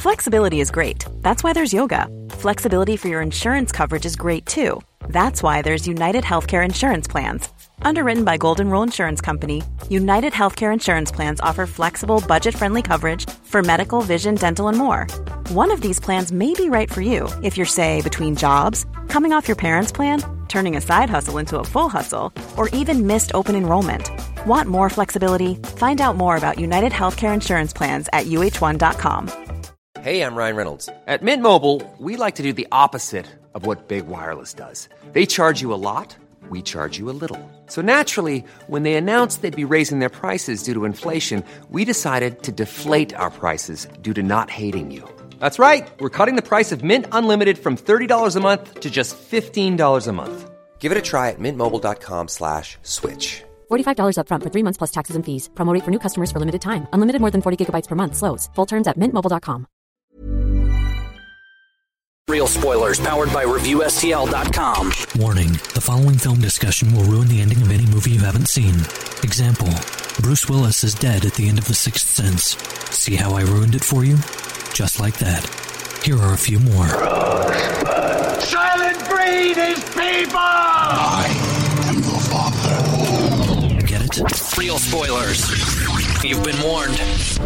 Flexibility is great. That's why there's yoga. Flexibility for your insurance coverage is great too. That's why there's United Healthcare Insurance Plans. Underwritten by Golden Rule Insurance Company, United Healthcare Insurance Plans offer flexible, budget-friendly coverage for medical, vision, dental, and more. One of these plans may be right for you if you're, say, between jobs, coming off your parents' plan, turning a side hustle into a full hustle, or even missed open enrollment. Want more flexibility? Find out more about United Healthcare Insurance Plans at uh1.com. Hey, I'm Ryan Reynolds. At Mint Mobile, we like to do the opposite of what Big Wireless does. They charge you a lot. We charge you a little. So naturally, when they announced they'd be raising their prices due to inflation, we decided to deflate our prices due to not hating you. That's right. We're cutting the price of Mint Unlimited from $30 a month to just $15 a month. Give it a try at mintmobile.com/switch. $45 up front for 3 months plus taxes and fees. Promo rate for new customers for limited time. Unlimited more than 40 gigabytes per month. Slows full terms at mintmobile.com. Real spoilers powered by ReviewSTL.com. Warning, the following film discussion will ruin the ending of any movie you haven't seen. Example, Bruce Willis is dead at the end of The Sixth Sense. See how I ruined it for you? Just like that. Here are a few more. Silent breed is people! I am the father. Get it? Real spoilers. You've been warned.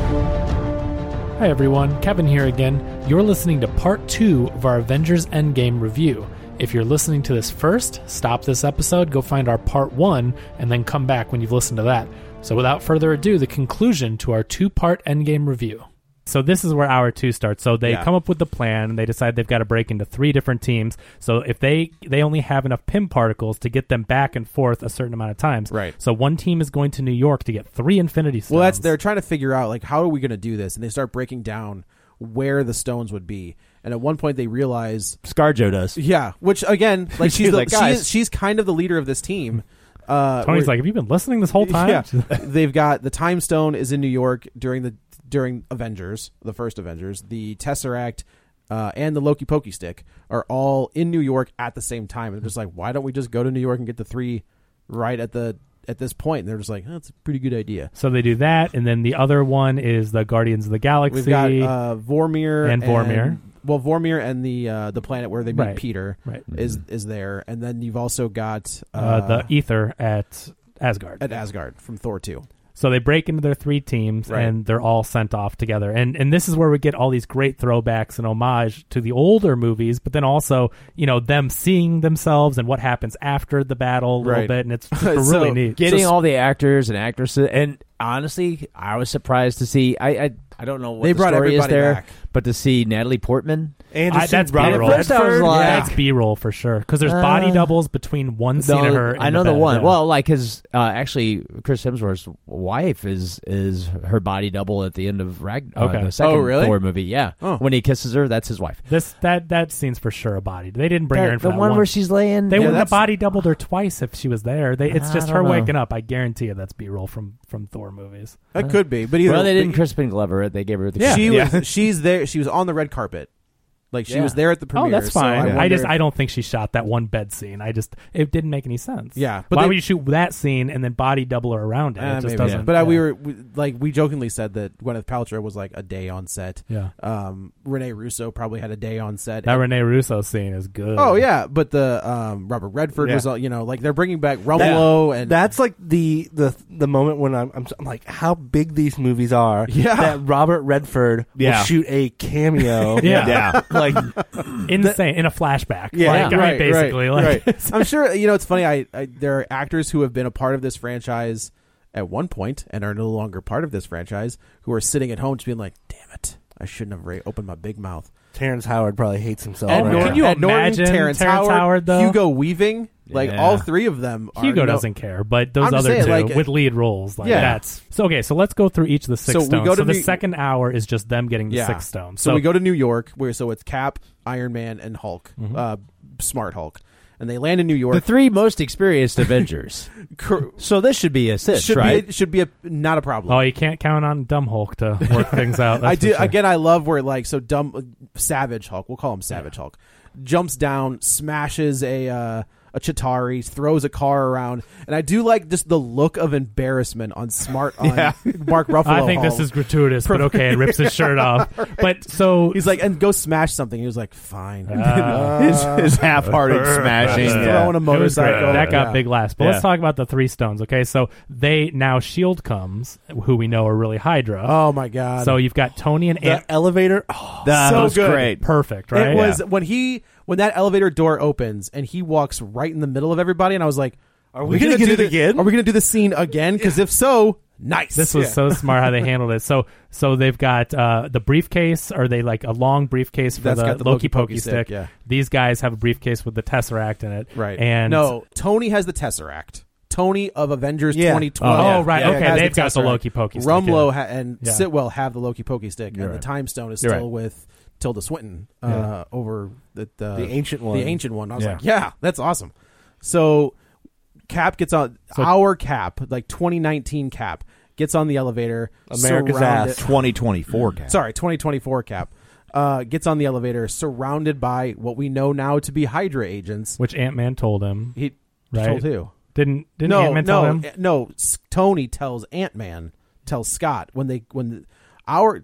Hi everyone, Kevin here again. You're listening to part 2 of our Avengers Endgame review. If you're listening to this first, stop this episode, go find our part 1, and then come back when you've listened to that. So without further ado, the conclusion to our 2-part Endgame review. So this is where hour 2 starts. So they come up with the plan, and they decide they've got to break into 3 different teams. So if they only have enough Pym particles to get them back and forth a certain amount of times. Right. So one team is going to New York to get 3 Infinity Stones. Well, they're trying to figure out, like, how are we going to do this? And they start breaking down where the stones would be. And at one point they realize... ScarJo does. Yeah, which, again, like she's kind of the leader of this team. Tony's like, have you been listening this whole time? Yeah. They've got the Time Stone is in New York during Avengers, the first Avengers. The Tesseract and the Loki Pokey Stick are all in New York at the same time. And they're just like, why don't we just go to New York and get the 3 right at this point? And they're just like, oh, that's a pretty good idea. So they do that, and then the other one is the Guardians of the Galaxy. We've got Vormir and Vormir. Vormir and the planet where they meet Peter is there, and then you've also got the Ether at Asgard. At Asgard from Thor 2. So they break into their 3 teams, and they're all sent off together. And this is where we get all these great throwbacks and homage to the older movies, but then also, them seeing themselves and what happens after the battle a little bit, and it's really neat. Getting all the actors and actresses, and honestly, I was surprised to see, I don't know what they the brought story is there, back. But to see Natalie Portman... And that's B-roll. That's B-roll for sure. Because there's body doubles between one scene of her. I know the one. Yeah. Well, like actually, Chris Hemsworth's wife is her body double at the end of the second Thor movie. Yeah, when he kisses her, that's his wife. That scene's for sure a body. They didn't bring her in for the that one where she's laying. They wouldn't have body doubled her twice if she was there. It's just her waking up. I guarantee you that's B-roll from Thor movies. That could be, but they didn't Crispin Glover it. They gave her the. She's there. She was on the red carpet. Like she was there at the premiere. Oh, that's fine. So I don't think she shot that one bed scene. It didn't make any sense. Yeah, but why would you shoot that scene and then body double her around it? It just doesn't. But we jokingly said that Gwyneth Paltrow was like a day on set. Yeah. Rene Russo probably had a day on set. That Rene Russo scene is good. Oh yeah, but the Robert Redford was like they're bringing back Romulo and that's like the moment when I'm like how big these movies are. Yeah. That Robert Redford will shoot a cameo. yeah. Like insane in a flashback. Yeah, basically. Right. I'm sure it's funny. There are actors who have been a part of this franchise at one point and are no longer part of this franchise who are sitting at home just being like, "Damn it, I shouldn't have opened my big mouth." Terrence Howard probably hates himself. Can you imagine Terrence Howard though? Hugo Weaving, all 3 of them. Hugo doesn't care, but those other two with lead roles, that's so. Okay, so let's go through each of the 6 stones. So the second hour is just them getting the 6 stones. So we go to New York, so it's Cap, Iron Man, and Hulk, Smart Hulk. And they land in New York. The 3 most experienced Avengers. So this should be right? Should be not a problem. Oh, you can't count on Dumb Hulk to work things out. I do. Sure. Again, I love where Savage Hulk. We'll call him Savage Hulk. Jumps down, smashes a a Chitauri, throws a car around, and I do like just the look of embarrassment on Mark Ruffalo. I think this is gratuitous, but okay, and rips his shirt off. But so he's like, and go smash something. He was like, fine. His half-hearted smashing, throwing a motorcycle. That got big laughs. But let's talk about the Three Stones. Okay, so now S.H.I.E.L.D. comes, who we know are really Hydra. Oh my god! So you've got Tony and the elevator. That so was good. Great, perfect, right? It was when that elevator door opens and he walks right in the middle of everybody, and I was like, "Are we going to get it again? Are we going to do the scene again? Because if so, nice." This was so smart how they handled it. So they've got the briefcase, or they like a long briefcase for the Loki Pokey stick. Yeah. These guys have a briefcase with the Tesseract in it. Right. And no, Tony has the Tesseract. Tony of Avengers 2012. Oh, right. Okay, they've got the Loki Pokey stick. Rumlow and Sitwell have the Loki Pokey stick, and the Time Stone is still with Tilda Swinton over the ancient one. The ancient one. I was like, yeah, that's awesome. So Cap gets on our Cap, like 2019 Cap, gets on the elevator. America's ass. 2024 Cap. Sorry, 2024 Cap. Gets on the elevator, surrounded by what we know now to be Hydra agents. Which Ant-Man told him. He told who? Didn't Ant-Man tell him? No, Tony tells Ant-Man, tells Scott our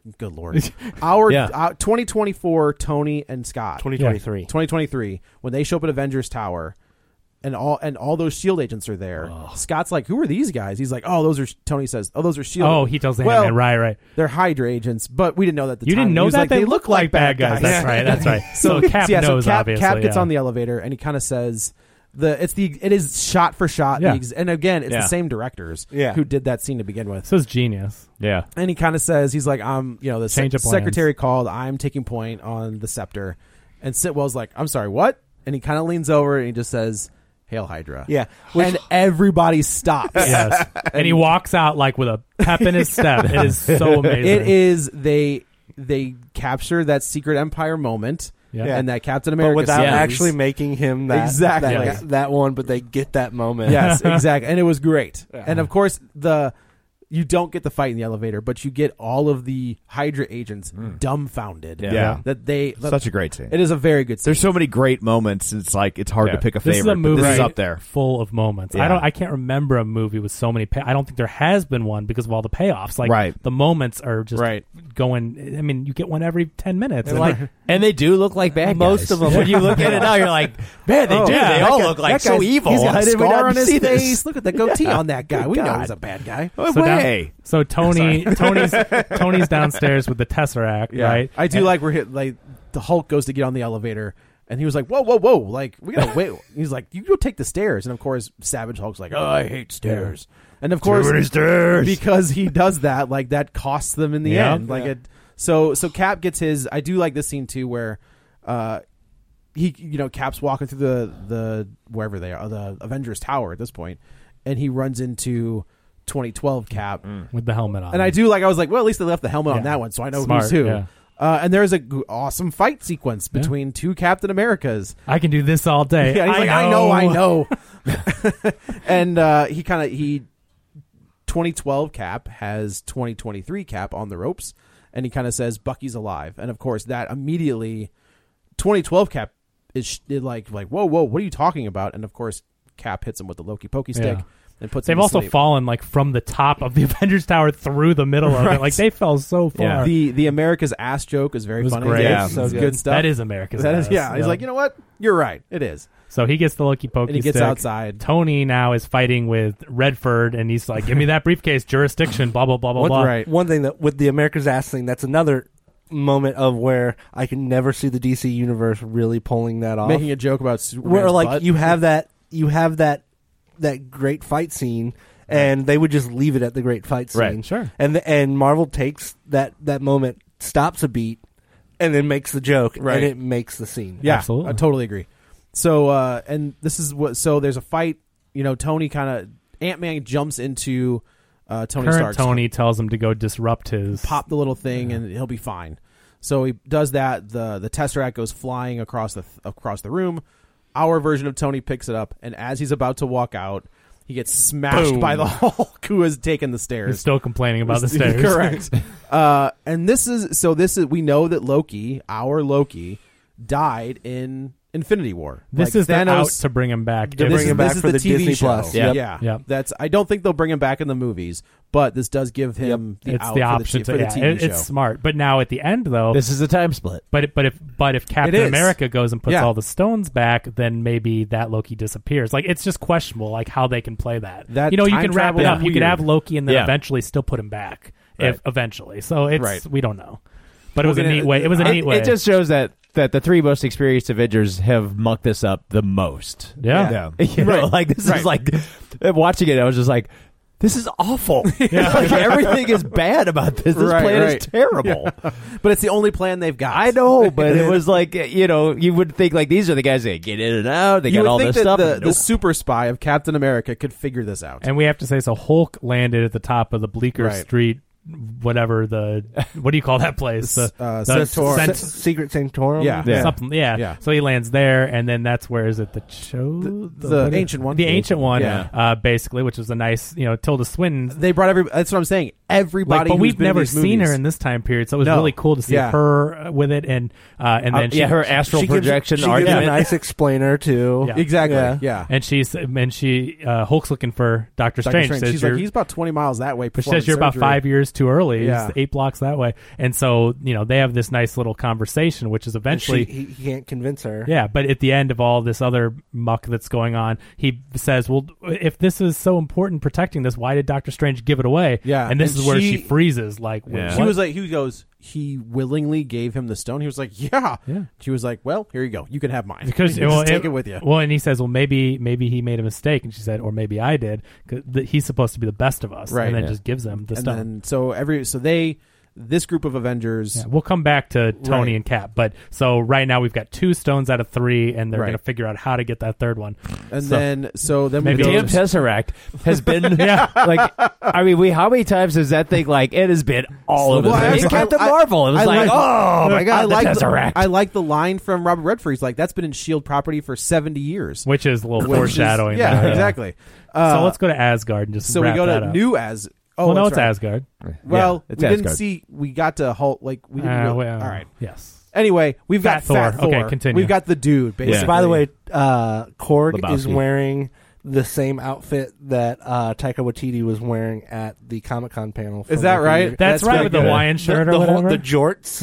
2024 Tony and Scott 2023 when they show up at Avengers Tower and all those S.H.I.E.L.D. agents are there. Scott's like, who are these guys? He's like, Tony says, those are S.H.I.E.L.D. Oh, he tells Ant-Man, right. They're Hydra agents, but we didn't know that at the time. You didn't know that? Like, they look like bad guys. That's right. So Cap knows, obviously. Cap gets on the elevator and he kind of says, it is shot for shot, and again, it's the same directors who did that scene to begin with. So it's genius, And he kind of says, he's like, the secretary called. I'm taking point on the scepter, and Sitwell's like, I'm sorry, what? And he kind of leans over and he just says, "Hail Hydra!" And everybody stops. Yes, and he walks out like with a pep in his step. It is so amazing. It is. They capture that Secret Empire moment. And that Captain America, but without actually making him that one, but they get that moment. Yes, exactly, and it was great. And of course, you don't get the fight in the elevator, but you get all of the Hydra agents dumbfounded. Such a great scene. It is a very good scene. There's so many great moments. It's like it's hard to pick a favorite. This is a movie this is up there, full of moments. I can't remember a movie with so many. I don't think there has been one because of all the payoffs. Like the moments are just going. I mean, you get one every 10 minutes, and they do look like bad guys. Most of them. When you look at it now, you're like, man, they do. They all look like so evil. He's got a scar on his face. Look at the goatee on that guy. We know he's a bad guy. So Tony's downstairs with the Tesseract, right? I do like where the Hulk goes to get on the elevator, and he was like, "Whoa, like we gotta wait." He's like, "You go take the stairs," and of course, Savage Hulk's like, "Oh, I hate stairs," and of course, because he does that, like that costs them in the end. So Cap gets his. I do like this scene too, where Cap's walking through the wherever they are, the Avengers Tower at this point, and he runs into 2012 Cap with the helmet on. And I was like, well, at least they left the helmet on that one, so I know who's who. Yeah. And there's an awesome fight sequence between two Captain Americas. I can do this all day. Yeah, he's I know. And 2012 Cap has 2023 Cap on the ropes, and he kind of says Bucky's alive. And of course, that immediately 2012 Cap is like whoa, what are you talking about? And of course, Cap hits him with the Loki Pokey stick. And puts They've also fallen like from the top of the Avengers Tower through the middle of it. Like they fell so far. The America's ass joke is very funny. Great. Yeah, so good stuff. That is America's ass. He's like, you know what? You're right. It is. So he gets the Loki Pokey and he gets stick. outside. Tony now is fighting with Redford, and he's like, "Give me that briefcase, jurisdiction." Blah blah blah blah blah. Right. One thing that with the America's ass thing, that's another moment of where I can never see the DC universe really pulling that off. Making a joke about Superman's where like butt. you have that great fight scene. And they would just leave it at the great fight scene. Right, sure. And Marvel takes that moment, stops a beat, and then makes the joke, and it makes the scene. Yeah, absolutely. I totally agree. So, and this is what. So there's a fight. Tony Ant-Man jumps into Tony Stark. Tony tells him to go disrupt his pop the little thing, and he'll be fine. So he does that. The Tesseract goes flying across the room. Our version of Tony picks it up, and as he's about to walk out, he gets smashed by the Hulk, who has taken the stairs. He's still complaining about the stairs. Correct. And this is we know that Loki, our Loki, died in Infinity War. This is Thanos, the out to bring him back. To bring him back for the TV Disney show. Plus. Yeah. I don't think they'll bring him back in the movies, but this does give him the option for the TV show. It's smart. But now at the end, though, this is a time split. But if Captain America goes and puts all the stones back, then maybe that Loki disappears. Like, it's just questionable, like how they can play that. You can wrap it up. You could have Loki and then eventually still put him back. If eventually, so it's we don't know. But it was a neat way. It was a neat way. It just shows that the three most experienced Avengers have mucked this up the most. Yeah. You know, like this is like watching it. I was just like, this is awful. Like everything is bad about this. This plan is terrible. Yeah. But it's the only plan they've got. I know, but it was like, you would think like these are the guys that get in and out. They got all this stuff. The super spy of Captain America could figure this out. And we have to say, so Hulk landed at the top of the Bleecker Street. Whatever what do you call that place? Secret Sanctorum. Something. Yeah. So he lands there, and then that's where is it? The ancient one. The ancient one. Basically, which was a nice, Tilda Swinton. They brought that's what I'm saying. Everybody, but we've never seen her in this time period, so it was really cool to see her with it, and then her astral projection. She gives a nice explainer too. Yeah. Exactly. Yeah. And she Hulk's looking for Doctor Strange. She's like, he's about 20 miles that way. She says you're about 5 years too early. He's 8 blocks that way. And so, they have this nice little conversation, which is eventually... He can't convince her. Yeah, but at the end of all this other muck that's going on, he says, well, if this is so important protecting this, why did Doctor Strange give it away? Yeah. And this is where she freezes. Like, she was like, he goes... He willingly gave him the stone. He was like, yeah. She was like, well, here you go. You can have mine. Because take it with you. Well, and he says, well, maybe he made a mistake. And she said, or maybe I did. Because he's supposed to be the best of us. Right. And then just gives them the stone. And this group of Avengers... Yeah, we'll come back to Tony and Cap. But so right now we've got 2 stones out of 3, and they're going to figure out how to get that third one. And then maybe damn Tesseract has been how many times has that thing it has been all over the place? Captain Marvel. It was oh my god, the Tesseract. I like the line from Robert Redford. He's like, that's been in S.H.I.E.L.D. property for 70 years. Which is a little foreshadowing. Exactly. So let's go to Asgard and just wrap we go that to up. New Asgard. Oh, well, no, it's Asgard. Well, we didn't see. We got to Hulk. We didn't. All right. Yes. Anyway, we've got Fat Thor. Okay, continue. We've got the dude. Basically. So, by the way, Korg Lebowski is wearing the same outfit that Taika Waititi was wearing at the Comic-Con panel. Is that right? That's right, with the Hawaiian shirt or whatever. The jorts,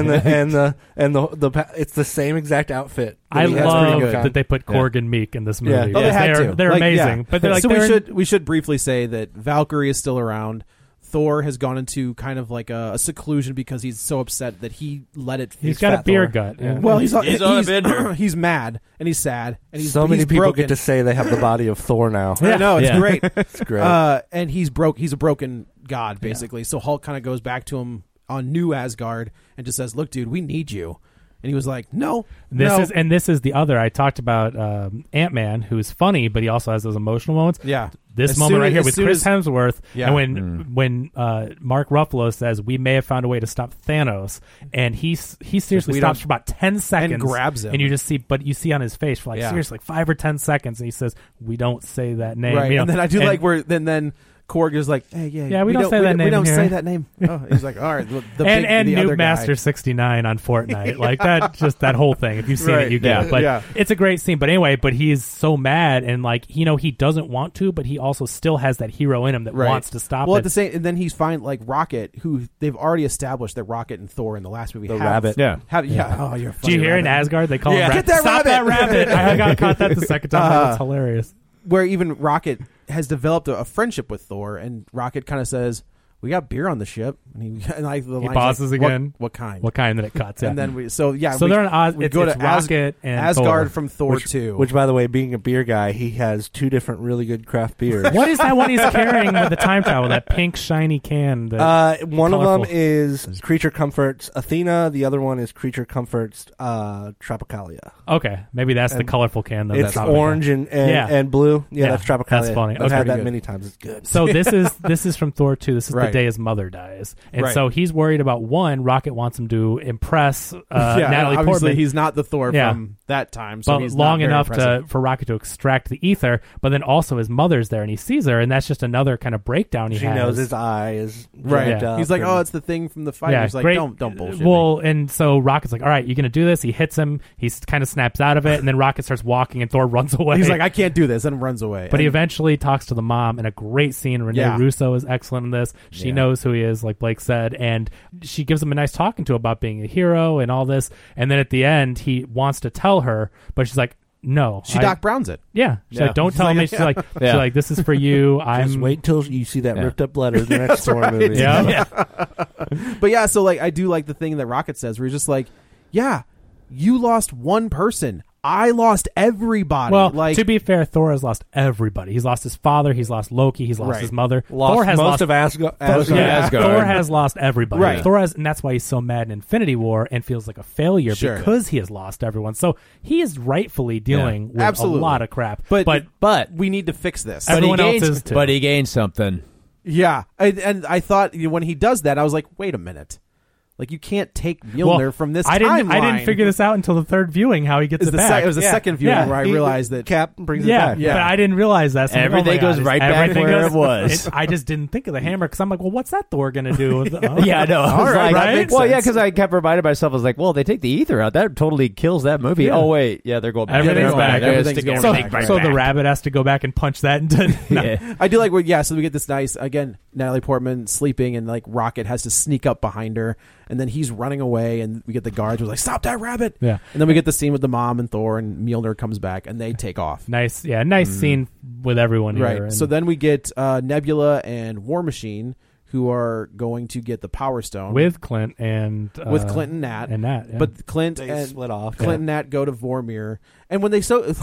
and the it's the same exact outfit. I love that they put Korg and Meek in this movie. Yeah. They had to. They're amazing. But they're like, so we should briefly say that Valkyrie is still around. Thor has gone into kind of like a seclusion because he's so upset that he let it. He's got a beer gut. Yeah. Well, he's on a bender. He's mad and he's sad and he's so many people broken. get to say they have the body of Thor now. I know, it's great. It's great. And he's a broken god basically. Yeah. So Hulk kind of goes back to him on New Asgard and just says, "Look, dude, we need you." And he was like, no. This is the other. I talked about Ant-Man, who's funny, but he also has those emotional moments. Yeah. This moment right here with Chris Hemsworth, and when Mark Ruffalo says, we may have found a way to stop Thanos, and he seriously stops for about 10 seconds. And grabs him. And you see on his face for seriously 5 or 10 seconds, and he says, we don't say that name. Right. And then I do like where then Korg is like, hey, we don't say that name. We don't here. say that name. Oh, he's like, all right. And Noob Master 69 on Fortnite, like that. Just that whole thing. If you've seen it, you get it. But it's a great scene. But anyway, he's so mad and he doesn't want to, but he also still has that hero in him that wants to stop. Well, it. At the same, and then he's fine like Rocket, who they've already established that Rocket and Thor in the last movie rabbit. Oh, you're. Did you hear in Asgard they call him? Get that Stop that rabbit! I got caught that the second time. That's hilarious. Where even Rocket has developed a friendship with Thor, and Rocket kind of says, "We got beer on the ship." And he pauses again. What kind? What kind that it cuts? And then so they're on we go to Rocket and Asgard Thor. From Thor 2. Which, by the way, being a beer guy, he has 2 different really good craft beers. What is that one he's carrying with the time travel? That pink shiny can. One of them is Creature Comforts Athena. The other one is Creature Comforts Tropicalia. Okay, maybe that's the colorful can. Though. It's orange and blue. Yeah, that's Tropicalia. That's funny. I've had that many times. It's good. So this is from Thor 2. This is the day his mother dies. And so he's worried about one, Rocket wants him to impress Natalie obviously Portman. He's not the Thor from that time, so but he's long not enough impressive. for Rocket to extract the ether, but then also his mother's there and he sees her, and that's just another kind of breakdown he has. She knows his eye is He's like, oh, it's the thing from the fight. He's like, don't bullshit Well, me. and so Rocket's like, all right, you going to do this? He hits him. He kind of snaps out of it, and then Rocket starts walking, and Thor runs away. He's like, I can't do this, and runs away. But he eventually talks to the mom in a great scene. Renee Russo is excellent in this. She knows who he is, like Blake said, and she gives him a nice talking to about being a hero and all this. And then at the end, he wants to tell her, but she's like, no. She Doc Browns it. Yeah. She's like, don't tell me. She's like, this is for you. Just wait till you see that ripped up letter in the next Thor movie. But yeah, so like I do like the thing that Rocket says where he's just like, yeah, you lost one person. I lost everybody. Well, like, to be fair, Thor has lost everybody. He's lost his father. He's lost Loki. He's lost his mother. Thor has lost of Asgard. Thor has lost everybody. Right. Thor has, and that's why he's so mad in Infinity War and feels like a failure because he has lost everyone. So he is rightfully dealing with a lot of crap. But we need to fix this. Everyone else is too. But he gained something. Yeah, and I thought when he does that, I was like, wait a minute. Like, you can't take Mjolnir from this timeline. I didn't figure this out until the third viewing, how he gets it back. It was the second viewing where I realized that Cap brings it back. Yeah, but I didn't realize that. So everything goes right back where it was. I just didn't think of the hammer because I'm like, well, what's that Thor going to do? Yeah, I know. All right? Well, yeah, because I kept reminding myself, I was like, well, they take the ether out. That totally kills that movie. Yeah. Oh, wait. Yeah, they're going back. Everything's back. Everything's going back. So the rabbit has to go back and punch that into... Yeah. I do like where, so we get this nice, again, Natalie Portman sleeping and like Rocket has to sneak up behind her and then he's running away and we get the guards who's like, stop that rabbit. Yeah. And then we get the scene with the mom and Thor and Mjolnir comes back and they take off. Nice scene with everyone here. Right. And so then we get Nebula and War Machine who are going to get the Power Stone. With Clint and... with Clint and Nat. Yeah. But Clint they and split off. Clint and Nat go to Vormir. And when they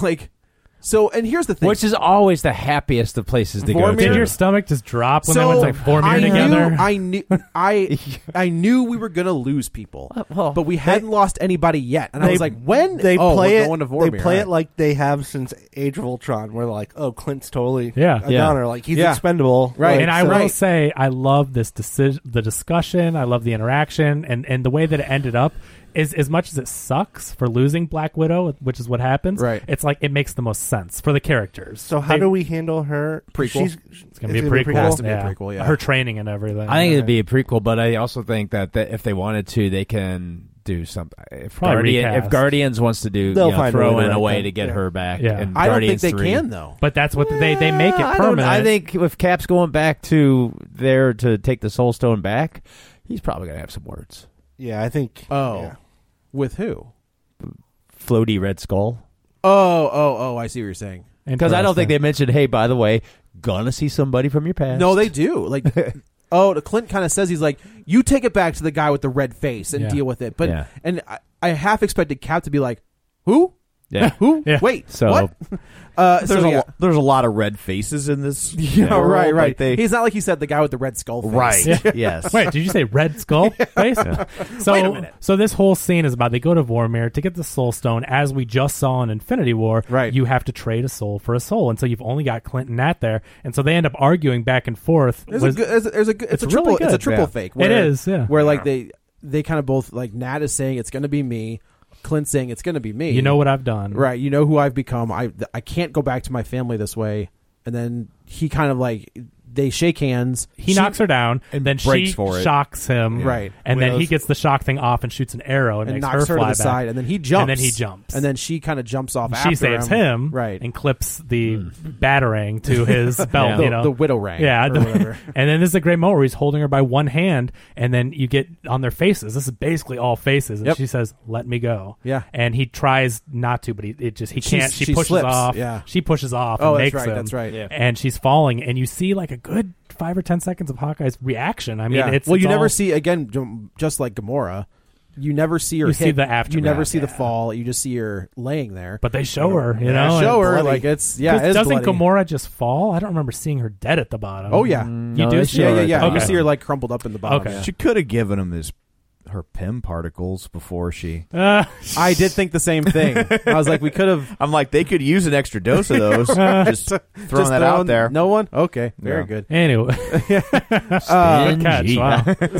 and here's the thing. Which is always the happiest of places to go to. Did your stomach just drop when they went to Vormir together? I knew we were gonna lose people, but we hadn't lost anybody yet. And I was like, when they play it, going to Vormir, they play it like they have since Age of Ultron, where like, oh, Clint's totally a goner, like he's expendable, right? Like, and I will say, I love this the discussion. I love the interaction, and the way that it ended up. Is as much as it sucks for losing Black Widow, which is what happens, right? It's like it makes the most sense for the characters. So how do we handle her prequel? It's going to be a prequel. It has to be a prequel, yeah. Her training and everything. I think it'd be a prequel, but I also think that if they wanted to, they can do something. If Guardians wants to do, throw in a way to get her back. Yeah. In I don't think Guardians they 3. can though. But that's what they make it permanent. I think if Cap's going back to there to take the Soul Stone back, he's probably going to have some words. Yeah, I think. With who? Floaty Red Skull. Oh! I see what you're saying. Because I don't think they mentioned, hey, by the way, gonna see somebody from your past. No, they do. Like, Clint kind of says he's like, you take it back to the guy with the red face and deal with it. But and I half expected Cap to be like, who? Yeah. Who? Yeah. Wait. So what? There's a lot of red faces in this. Yeah, right. Like He's not like he said the guy with the red skull face. Right. Yeah. Yes. Wait, did you say red skull face? So, wait a minute. So this whole scene is about they go to Vormir to get the Soul Stone. As we just saw in Infinity War, right? You have to trade a soul for a soul, and so you've only got Clint and Nat there, and so they end up arguing back and forth. It's a triple fake. Where, it is, yeah. Where like they kind of both like Nat is saying it's going to be me. Clint saying it's going to be me. You know what I've done. Right. You know who I've become. I can't go back to my family this way. And then he kind of like, they shake hands. He knocks her down, and then she shocks him. Right. And then he gets the shock thing off and shoots an arrow and makes knocks her fly to the back. side. And then he jumps. And then she kind of jumps off after him. She saves him. Right. And clips the batarang to his belt. The widow ring. Yeah. And then this is a great moment where he's holding her by one hand, and then you get on their faces. This is basically all faces. And she says, let me go. Yeah. And he tries not to, but he can't. She pushes slips. off. Yeah. She pushes off and makes him. That's right. Yeah. And she's falling, and you see like a good 5 or 10 seconds of Hawkeye's reaction. I mean, you never see, again, just like Gamora, you never see her hit. See the aftermath. You never see the fall. You just see her laying there. But they show her, you know. Show her like it's doesn't bloody. Gamora just fall? I don't remember seeing her dead at the bottom. Oh yeah, you do see her? Yeah. Okay. You see her like crumpled up in the bottom. Okay. She could have given him his her PIM particles before she. I did think the same thing. I was like, we could have. I'm like, they could use an extra dose of those. Just throwing that out there. No one? Okay, very good. Anyway, good catch. Wow.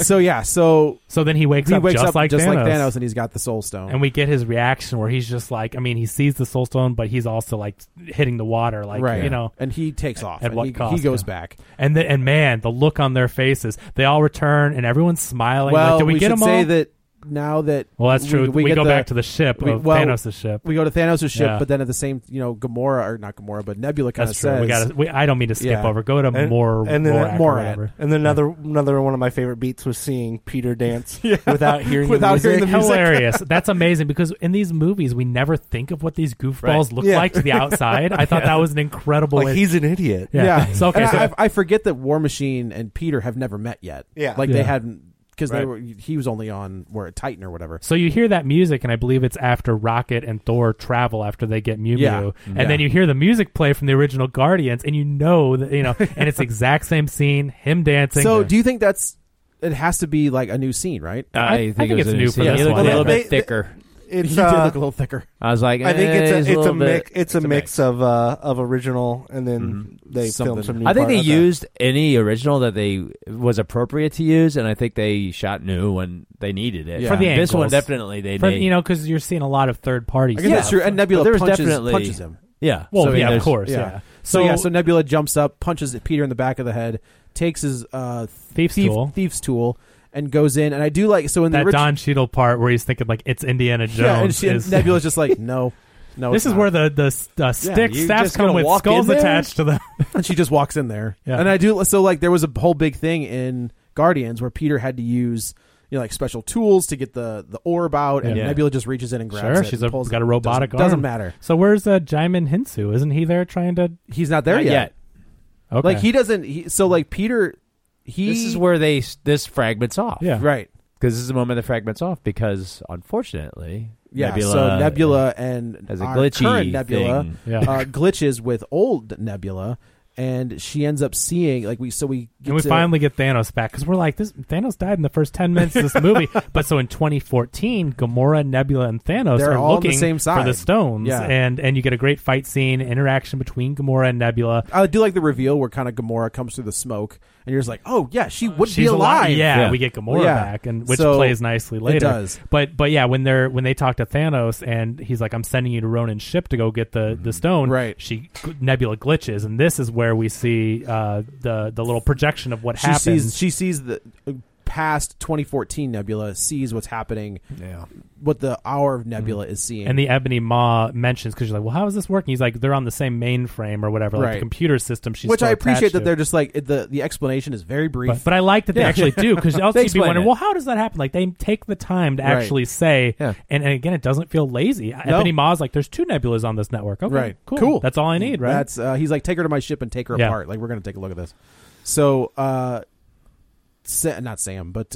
So then he wakes up just like Thanos, and he's got the Soul Stone. And we get his reaction where he's just like, I mean, he sees the Soul Stone, but he's also like hitting the water, like And he takes off. At what cost? He goes back. And man, the look on their faces, they all return, and everyone's smiling. Well, like, did we get them all? That now that that's true. We go back to the ship Thanos' ship. We go to Thanos' ship, but then at the same, Gamora or not Gamora, but Nebula kind of says, I don't mean to skip over. Go to Morad. And then another one of my favorite beats was seeing Peter dance without hearing the music. Hilarious. That's amazing because in these movies we never think of what these goofballs look like to the outside. I thought that was an incredible. Like he's an idiot. Yeah. So I forget that War Machine and Peter have never met yet. Yeah. They hadn't. Because he was only on Titan or whatever. So you hear that music, and I believe it's after Rocket and Thor travel after they get Mew Mew, and then you hear the music play from the original Guardians, and you know that and it's the exact same scene, him dancing. So do you think it has to be like a new scene, right? I think it's new for this one. A little bit thicker. He did look a little thicker. I was like, I think it's a mix of original, and then they filmed some new. I think they used any original that was appropriate to use, and I think they shot new when they needed it. For the this one, definitely they need. Because you're seeing a lot of third parties. I guess that's true. And Nebula punches him. Yeah. Well, of course. Yeah. So Nebula jumps up, punches Peter in the back of the head, takes his thief's tool. And goes in, and I do like in that Don Cheadle part where he's thinking like it's Indiana Jones. And Nebula's just like no. This is where the staffs come with skulls attached to them, and she just walks in there. Yeah. And I do there was a whole big thing in Guardians where Peter had to use like special tools to get the orb out, and Nebula just reaches in and grabs it. She's got a robotic arm. Doesn't matter. So where's Jaimin Hinsu? Isn't he there trying to? He's not there yet. Okay. Like he doesn't. Peter. This is where this fragments off. Yeah. Right. Because this is the moment that fragments off because, unfortunately, Nebula and has a glitchy current Nebula thing. Glitches with old Nebula, and she ends up seeing we finally get Thanos back because we're like Thanos died in the first 10 minutes of this movie. But so in 2014, Gamora, Nebula, and Thanos are all looking on the same side for the stones, and you get a great fight scene, interaction between Gamora and Nebula. I do like the reveal where kind of Gamora comes through the smoke, and you're just like, oh yeah, she's be alive. Yeah, we get Gamora back, and which plays nicely later. It does. But yeah, when they talk to Thanos and he's like, I'm sending you to Ronin's ship to go get the stone. Right. Nebula glitches, and this is where we see the little projection of what happens. She sees the past 2014 Nebula, sees what's happening. Yeah. What our Nebula is seeing. And the Ebony Maw mentions, because she's like, well, how is this working? He's like, they're on the same mainframe or whatever, like the computer system. Which I appreciate that they're just like, the explanation is very brief. But I like that they actually do, because also you'd be wondering, well, how does that happen? Like, they take the time to actually say, and again, it doesn't feel lazy. Ebony Maw's like, there's 2 Nebulas on this network. Okay, cool. That's all I need, right? That's he's like, take her to my ship and take her apart. Like, we're going to take a look at this. So, not Sam, but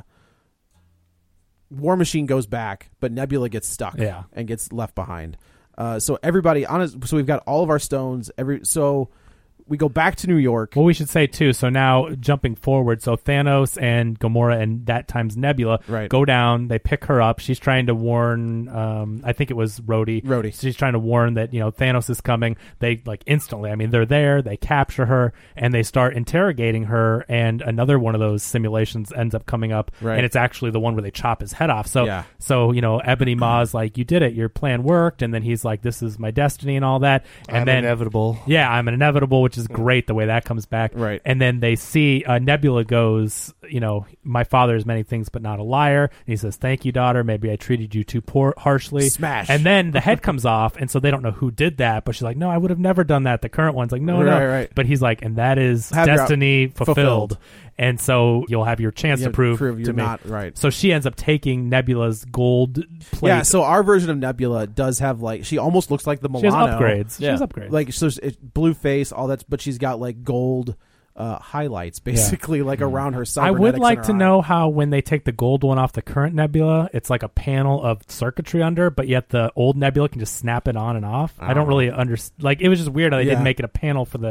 War Machine goes back, but Nebula gets stuck and gets left behind. So everybody so we've got all of our stones. So we go back to New York. Well, we should say too. So now jumping forward, so Thanos and Gamora and that times Nebula go down. They pick her up. She's trying to warn. I think it was Rhodey. She's trying to warn that Thanos is coming. They instantly. I mean, they're there. They capture her and they start interrogating her. And another one of those simulations ends up coming up, and it's actually the one where they chop his head off. So Ebony Maw's like, you did it. Your plan worked. And then he's like, this is my destiny and all that. And I'm inevitable. Yeah, I'm inevitable. Which is great the way that comes back. Right. And then they see Nebula goes, my father is many things but not a liar. And he says, thank you, daughter. Maybe I treated you too harshly. Smash. And then the head comes off, and so they don't know who did that, but she's like, no, I would have never done that. The current one's like, no. Right. But he's like, and that is destiny fulfilled. And so you'll have your chance to prove you're to me. Not right. So she ends up taking Nebula's gold plate. Yeah, so our version of Nebula does have she almost looks like the Milano. She has upgrades. She has upgrades. Like, so it's blue face, all that, but she's got gold highlights basically around her. I would like to know how when they take the gold one off the current Nebula, it's like a panel of circuitry under, but yet the old Nebula can just snap it on and off. I don't really understand. It was just weird how they didn't make it a panel for the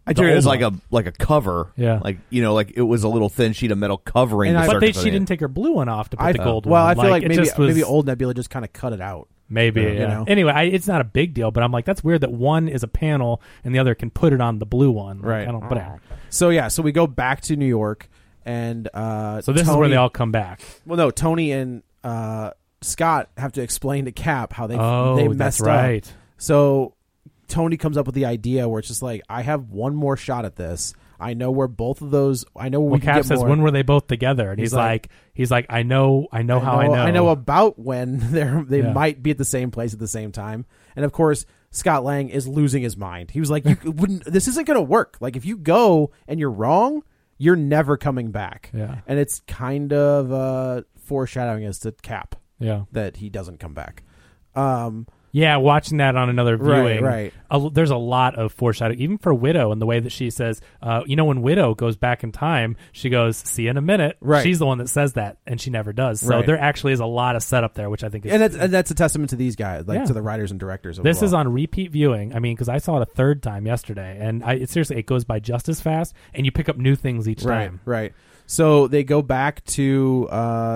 I took it as like a cover. Yeah. Like, like it was a little thin sheet of metal covering. But she didn't take her blue one off to put the gold one. Well, I feel like maybe old Nebula just kind of cut it out. Maybe, yeah. Anyway, it's not a big deal, but I'm like, that's weird that one is a panel and the other can put it on the blue one. Right. But so we go back to New York, and so this is where they all come back. Well, no, Tony and Scott have to explain to Cap how they messed up. So Tony comes up with the idea where it's just like, I have one more shot at this. I know where both of those. I know where we can Cap get says, more. when were they both together? And he's like, I know I know about when they might be at the same place at the same time. And of course, Scott Lang is losing his mind. He was like, this isn't going to work. Like, if you go and you're wrong, you're never coming back. Yeah. And it's kind of foreshadowing as to Cap. Yeah. That he doesn't come back. Yeah, watching that on another viewing, right. There's a lot of foreshadowing, even for Widow, and the way that she says, when Widow goes back in time, she goes, "See you in a minute." Right. She's the one that says that, and she never does. So there actually is a lot of setup there, which I think is... And that's a testament to these guys, to the writers and directors. This is on repeat viewing. I mean, because I saw it a third time yesterday, and it goes by just as fast, and you pick up new things each time. Right. So they go back to...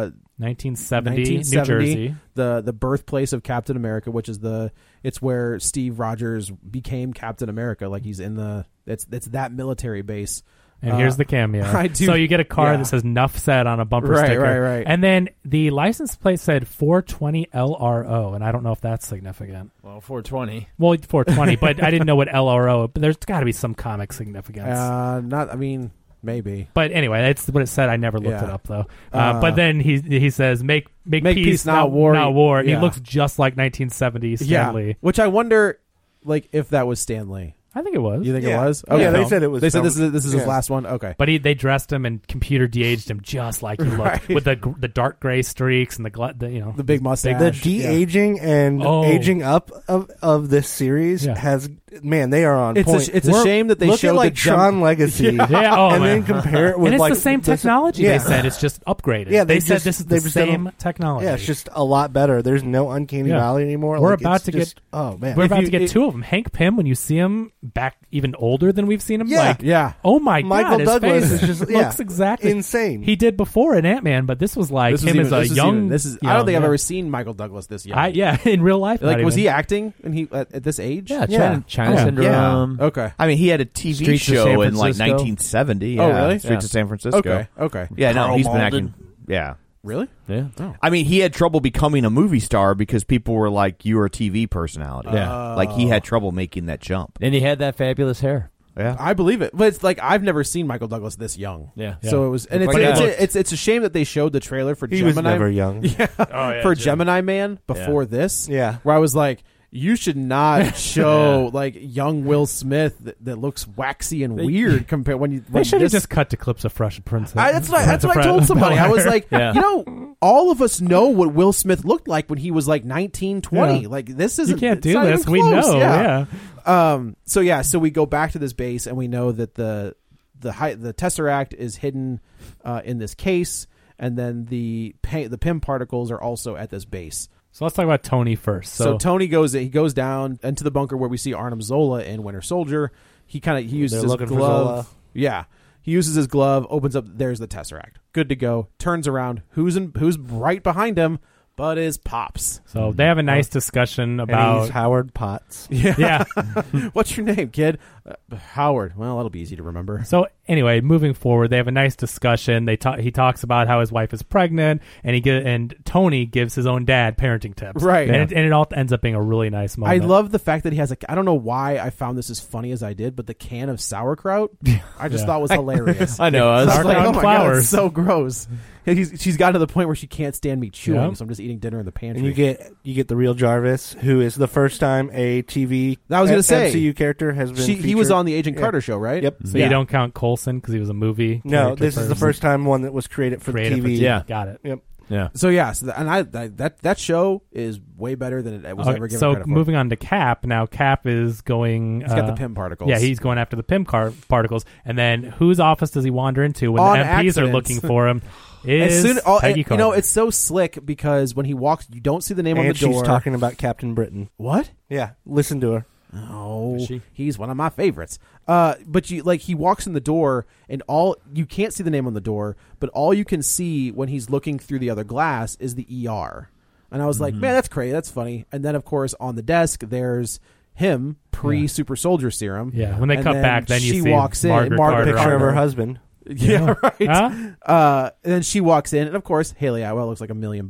1970, New Jersey, the birthplace of Captain America, which is it's where Steve Rogers became Captain America. Like, he's in it's that military base. And here's the cameo. So you get a car that says "Nuff Said" on a bumper sticker, right. And then the license plate said 420 LRO, and I don't know if that's significant. Well, 420. Well, 420, but I didn't know what LRO. But there's got to be some comic significance. Maybe. But anyway, that's what it said. I never looked it up, though. But then he says, make peace, not war. Not war. And he looks just like 1970 Stan Lee. Which I wonder, if that was Stan Lee. I think it was. You think it was? Okay. Yeah, they said it was. They said this is his last one? Okay. But they dressed him and computer de-aged him just like he looked. With the dark gray streaks and the big mustache. The de-aging and aging up of this series has... Man, they are on point. It's a shame that they showed the Tron Legacy and then compare it with and it's the same technology. They said it's just upgraded. Yeah, they said this is the same technology. Yeah, it's just a lot better. There's no uncanny valley anymore. We're about to get two of them. Hank Pym, when you see him back even older than we've seen him, oh my Michael God, Douglas his face is just looks exactly insane. He did before in Ant-Man, but this was like him as a young. I don't think I've ever seen Michael Douglas this young. In real life. Like, was he acting at this age? Yeah, China Syndrome. Okay. I mean, he had a TV show in 1970. Oh, really? Streets of San Francisco. Okay. Yeah, no, he's been acting. Yeah. Really? Yeah. Oh. I mean, he had trouble becoming a movie star because people were like, "You're a TV personality." Yeah. Like, he had trouble making that jump. And he had that fabulous hair. Yeah, I believe it. But it's like, I've never seen Michael Douglas this young. Yeah. So it was, and it's a shame that they showed the trailer for Gemini. He was never young. For Gemini Man before this. Yeah. Where I was like, you should not show like young Will Smith that looks waxy and weird compared when they should have just cut to clips of Fresh Prince. That's what I told somebody. I was like, all of us know what Will Smith looked like when he was like 19, 20. Yeah. Like, this isn't. You can't do this. We know. Yeah. So we go back to this base and we know that the Tesseract is hidden in this case, and then the Pym particles are also at this base. So let's talk about Tony first. So Tony goes down into the bunker where we see Arnim Zola in Winter Soldier. He uses his glove. Yeah. He uses his glove, opens up, there's the Tesseract. Good to go. Turns around. Who's right behind him? But his Pops. So they have a nice discussion about... And he's Howard Potts. Yeah. What's your name, kid? Howard. Well, that'll be easy to remember. So anyway, moving forward, they have a nice discussion. He talks about how his wife is pregnant, and Tony gives his own dad parenting tips. Right. And it all ends up being a really nice moment. I love the fact that he has I don't know why I found this as funny as I did, but the can of sauerkraut, I just thought was hilarious. I know. I was sauerkraut like, oh and my flowers. God, it's so gross. She's gotten to the point where she can't stand me chewing, so I'm just eating dinner in the pantry. And you get the real Jarvis, who is the first time a TV MCU character has been featured. He was on the Agent Carter show, right? Yep. So you don't count Coulson because he was a movie. No, this is the first time one that was created for the TV. Got it. Yep. Yeah. So that show is way better than it was ever given credit for. So moving on to Cap. Now Cap is going. He's got the Pym particles. Yeah, he's going after the Pym particles. And then whose office does he wander into when the MPs are looking for him? Peggy Carter. It's so slick because when he walks, you don't see the name on the door. And she's talking about Captain Britain. What? Yeah, listen to her. Oh, he's one of my favorites. But he walks in the door, and you can't see the name on the door, but all you can see when he's looking through the other glass is the ER. And I was like, man, that's crazy. That's funny. And then, of course, on the desk, there's him pre-super soldier serum. Yeah, when they cut back, then you she see walks Margaret in. Carter picture of her husband. Yeah, right. Huh? And then she walks in, and of course, Haley Atwell looks like $1 million.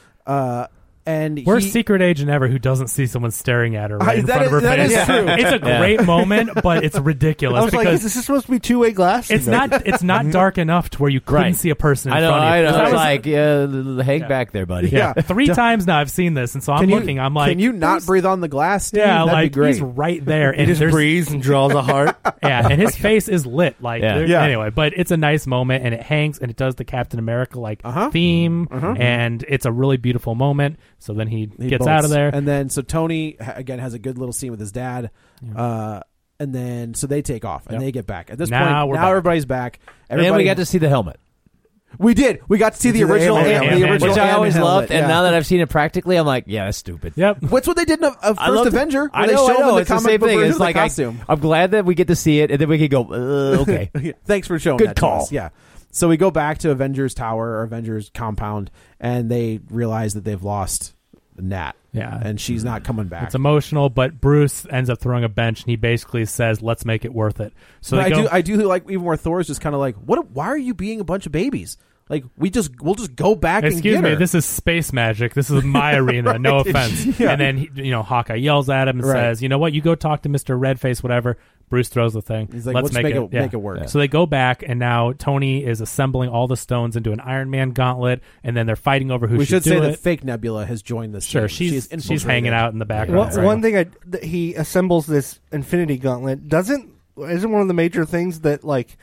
And worst secret agent ever who doesn't see someone staring at her right in front of her face. That is true. It's a great moment, but it's ridiculous. I was because like, is this supposed to be two-way glass? It's not dark enough to where you couldn't see a person in front of you. I know. I was like, hang back there, buddy. Yeah. 3 times now I've seen this, and so I'm looking. I'm like, can you not breathe on the glass, Steve? Yeah, that'd be great. He's right there. He just breathes and draws a heart. Yeah, and his face is lit. Anyway, but it's a nice moment, and it hangs, and it does the Captain America theme, and it's a really beautiful moment. So then he gets out of there, and then so Tony again has a good little scene with his dad, and then so they take off and they get back. At this point, now everybody's back. And we got to see the helmet. We did. We got to see the original, which I always loved. And now that I've seen it practically, I'm like, yeah, that's stupid. Yep. What's what they did in First Avenger? I know. It's the same thing. It's like costume. I'm glad that we get to see it, and then we can go. Okay. Thanks for showing. Good that call. To us. Yeah. So we go back to Avengers Tower or Avengers compound, and they realize that they've lost Nat. Yeah. And she's not coming back. It's emotional, but Bruce ends up throwing a bench, and he basically says, let's make it worth it. So I do like even where Thor's just kind of like, why are you being a bunch of babies? Like, we'll just go back and get her. Excuse me, this is space magic. This is my arena. No offense. Yeah. And then, Hawkeye yells at him and says, you know what? You go talk to Mr. Redface, whatever. Bruce throws the thing. He's like, let's make it work. Yeah. So they go back, and now Tony is assembling all the stones into an Iron Man gauntlet, and then they're fighting over who should do it. We should say that fake Nebula has joined this. Sure, she's hanging out in the background. One thing he assembles this Infinity Gauntlet. Isn't one of the major things that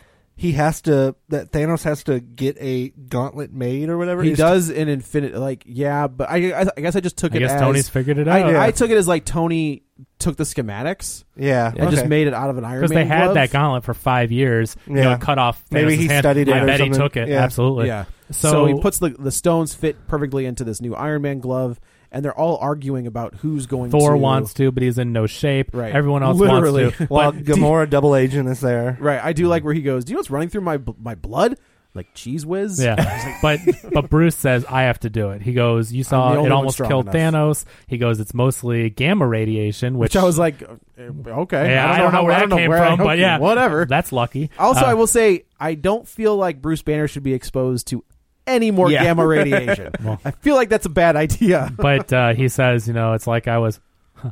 that Thanos has to get a gauntlet made or whatever? He does in Infinity, but I guess I just took it as Tony's figured it out. I took it as Tony took the schematics, and just made it out of an Iron Man. Because they had that gauntlet for 5 years, cut off. Maybe he studied it. I bet he took it. Absolutely. Yeah. So he puts the stones fit perfectly into this new Iron Man glove. And they're all arguing about who's going to. Thor wants to, but he's in no shape. Right. Everyone else wants to. While Gamora double agent is there. Right. I do like where he goes, do you know what's running through my blood? Like Cheese Whiz? Yeah. But Bruce says, I have to do it. He goes, you saw it almost killed Thanos. He goes, it's mostly gamma radiation, which I was like, okay. Yeah, I don't know where that came from, but yeah. Whatever. That's lucky. Also, I will say, I don't feel like Bruce Banner should be exposed to any more gamma radiation. Well, I feel like that's a bad idea. But he says, it's like I was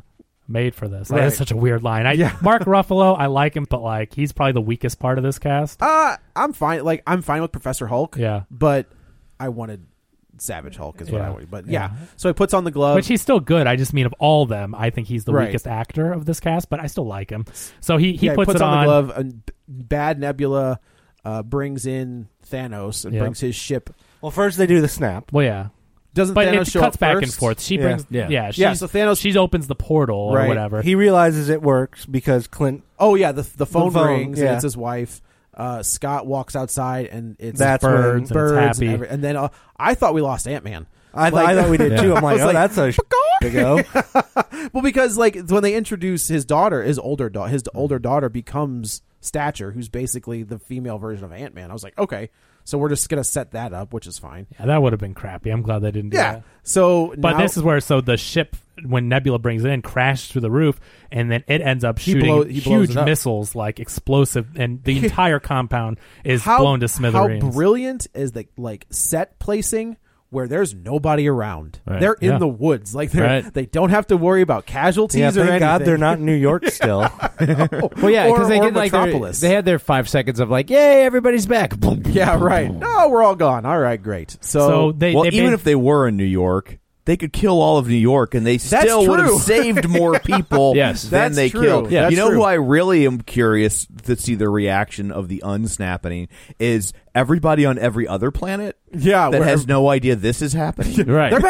made for this. Right. That's such a weird line. Mark Ruffalo, I like him, but he's probably the weakest part of this cast. I'm fine. I'm fine with Professor Hulk. Yeah, but I wanted Savage Hulk is what I wanted. But so he puts on the glove, which he's still good. I just mean of all of them, I think he's the weakest actor of this cast, but I still like him. So he puts it on the glove. And bad Nebula brings in Thanos and brings his ship. Well, first they do the snap. Well, yeah. Doesn't but Thanos it cuts back first? And forth. She brings, so Thanos, she opens the portal or whatever. He realizes it works because Clint. Oh yeah, the phone rings and it's his wife. Scott walks outsid and it's birds and it's happy. And then I thought we lost Ant-Man. I thought we did too. I'm like, that's a big O. Well, because when they introduce his daughter, his older daughter becomes Stature, who's basically the female version of Ant-Man. I was like, okay. So we're just going to set that up, which is fine. Yeah, that would have been crappy. I'm glad they didn't do that. But this is where the ship, when Nebula brings it in, crashes through the roof, and then it ends up shooting huge missiles, like explosive, and the entire compound is blown to smithereens. How brilliant is the set placing where there's nobody around? Right. They're in the woods. They don't have to worry about casualties or anything. Thank God they're not in New York still. Well, yeah, because they get they had their 5 seconds of yay, everybody's back. Yeah, right. No, we're all gone. All right, great. So even if they were in New York, they could kill all of New York, and they still would have saved more people than they killed. Yeah, you know who I really am curious to see the reaction of the unsnapping is everybody on every other planet that has no idea this is happening. Right. They're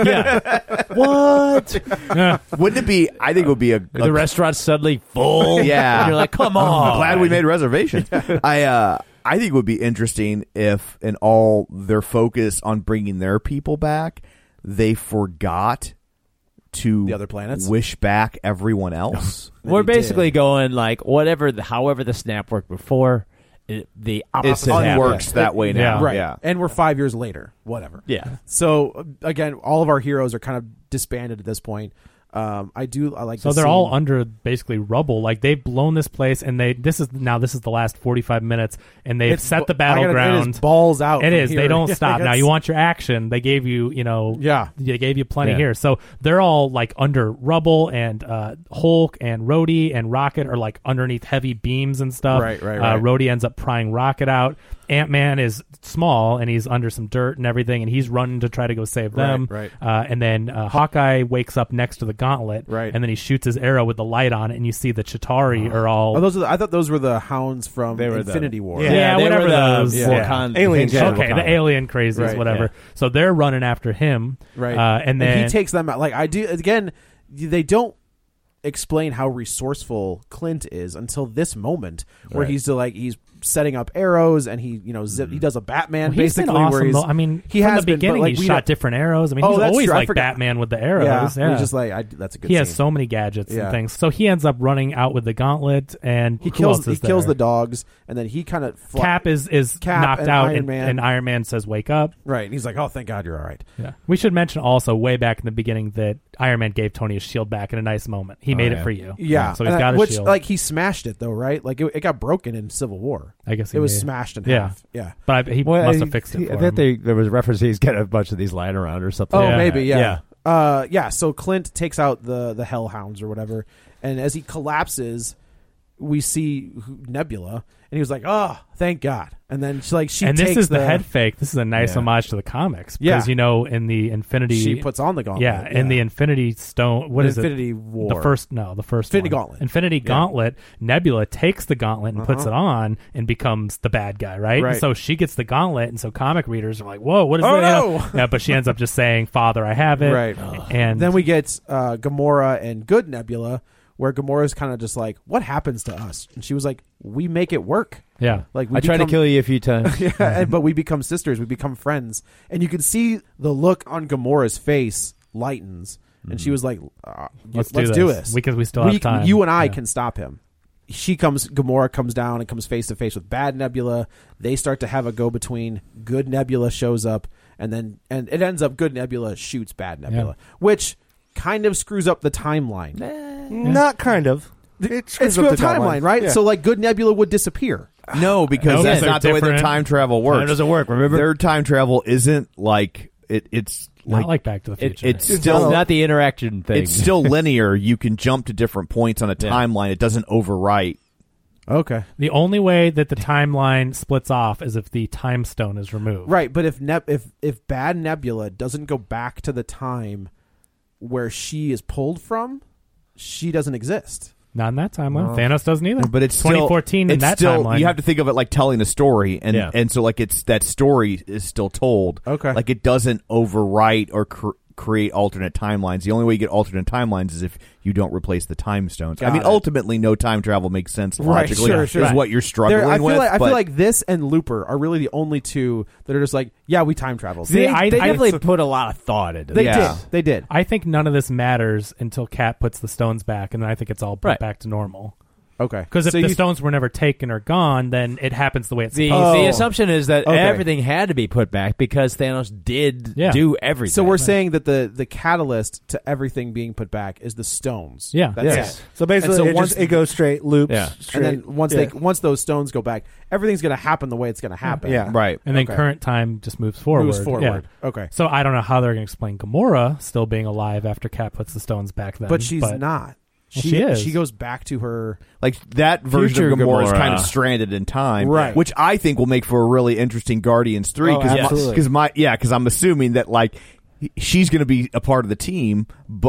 back. What? Wouldn't it be, I think it would be the restaurant's suddenly full. Yeah. And you're like, come on. I'm glad we made reservations. I think it would be interesting if in all their focus on bringing their people back, they forgot to the other planets, wish back everyone else. We're basically going like however the snap worked before, the opposite works that way now. Right. Yeah. And we're 5 years later. Whatever. Yeah. So again, all of our heroes are kind of disbanded at this point. I like. So they're all under basically rubble. Like they've blown this place, and this is the last 45 minutes, and they've set the battleground. It is balls out. It is. Here. They don't stop. Now you want your action. They gave you, they gave you plenty here. So they're all like under rubble, and Hulk and Rhodey and Rocket are like underneath heavy beams and stuff. Right. Rhodey ends up prying Rocket out. Ant-Man is small, and he's under some dirt and everything, and he's running to try to go save them. Right. And then Hawkeye wakes up next to the gauntlet, right, and then he shoots his arrow with the light on it, and you see the Chitauri are all... I thought those were the hounds from Infinity War. Yeah, whatever those. Alien. Okay, the alien crazies, whatever. Yeah. So they're running after him. Right. And then he takes them out. Like, I do... Again, they don't explain how resourceful Clint is until this moment, where he's setting up arrows, and he he does a Batman basically. Been awesome, where though. I mean, he from has the beginning been, he shot different arrows. I mean, he's always like Batman with the arrows. Yeah. He's just like that's a good. He scene. has so many gadgets and things. So he ends up running out with the gauntlet, and he kills the dogs, and then he kind of Cap is knocked out, and Iron Man says, "Wake up!" Right, and he's like, "Oh, thank God you're all right." Yeah. We should mention also way back in the beginning that Iron Man gave Tony his shield back in a nice moment. He made it for you. Yeah, so he's got his shield. Like he smashed it though, right? Like it got broken in Civil War. I guess it was smashed in half. Yeah, but he must have fixed it. I bet there was a reference he's got a bunch of these lying around or something. Oh, maybe, yeah. So Clint takes out the Hellhounds or whatever, and as he collapses, we see Nebula, and he was like, "Oh, thank God!" And then she and takes this is the head fake. This is a nice homage to the comics because in the Infinity, she puts on the gauntlet. Yeah, in the Infinity Stone. What is Infinity it? War. The first Infinity Gauntlet. Infinity Gauntlet. Nebula takes the gauntlet and puts it on and becomes the bad guy, right? And so she gets the gauntlet, and so comic readers are like, "Whoa, what is that?" No! Yeah, but she ends up just saying, "Father, I have it." Right. And then we get Gamora and good Nebula, where Gamora's kind of just like, "What happens to us?" And she was like, "We make it work." Yeah, like I tried to kill you a few times. But we become sisters. We become friends, and you can see the look on Gamora's face lightens, and she was like, "Let's do this because we still have time. You and I can stop him." Gamora comes down and comes face to face with bad Nebula. They start to have a go between. Good Nebula shows up, and it ends up good Nebula shoots bad Nebula, which kind of screws up the timeline. Not kind of. It screws up the timeline, right? Yeah. So like good Nebula would disappear. No, because that's not the way their time travel works. It doesn't work. Remember, their time travel isn't like it's not like Back to the Future. It's still not the interaction thing. It's still linear. You can jump to different points on a timeline. It doesn't overwrite. Okay. The only way that the timeline splits off is if the time stone is removed. Right, but if bad Nebula doesn't go back to the time where she is pulled from, she doesn't exist. Not in that timeline. Thanos doesn't either. But it's 2014 in that timeline. You have to think of it like telling a story, and so like it's that story is still told. Okay. Like it doesn't overwrite or create alternate timelines. The only way you get alternate timelines is if you don't replace the time stones. Ultimately, no time travel makes sense logically. Right, sure. Is what you're struggling with. I feel like this and Looper are really the only two that are just like, yeah, we time travel. They definitely put a lot of thought into it. They did. I think none of this matters until Cap puts the stones back, and then I think it's all put back to normal. Okay. Because if the stones were never taken or gone, then it happens the way it's supposed to. The assumption is that everything had to be put back because Thanos did do everything. So we're saying that the catalyst to everything being put back is the stones. Yeah. That's it. So basically it goes straight, loops straight. And then once those stones go back, everything's going to happen the way it's going to happen. Yeah. Right. And then current time just moves forward. Yeah. Okay. So I don't know how they're going to explain Gamora still being alive after Cap puts the stones back then. But she's not. She is. She goes back to her... Like, that version of Gamora is kind of stranded in time. Right. Which I think will make for a really interesting Guardians 3. Because I'm assuming that, like, she's going to be a part of the team.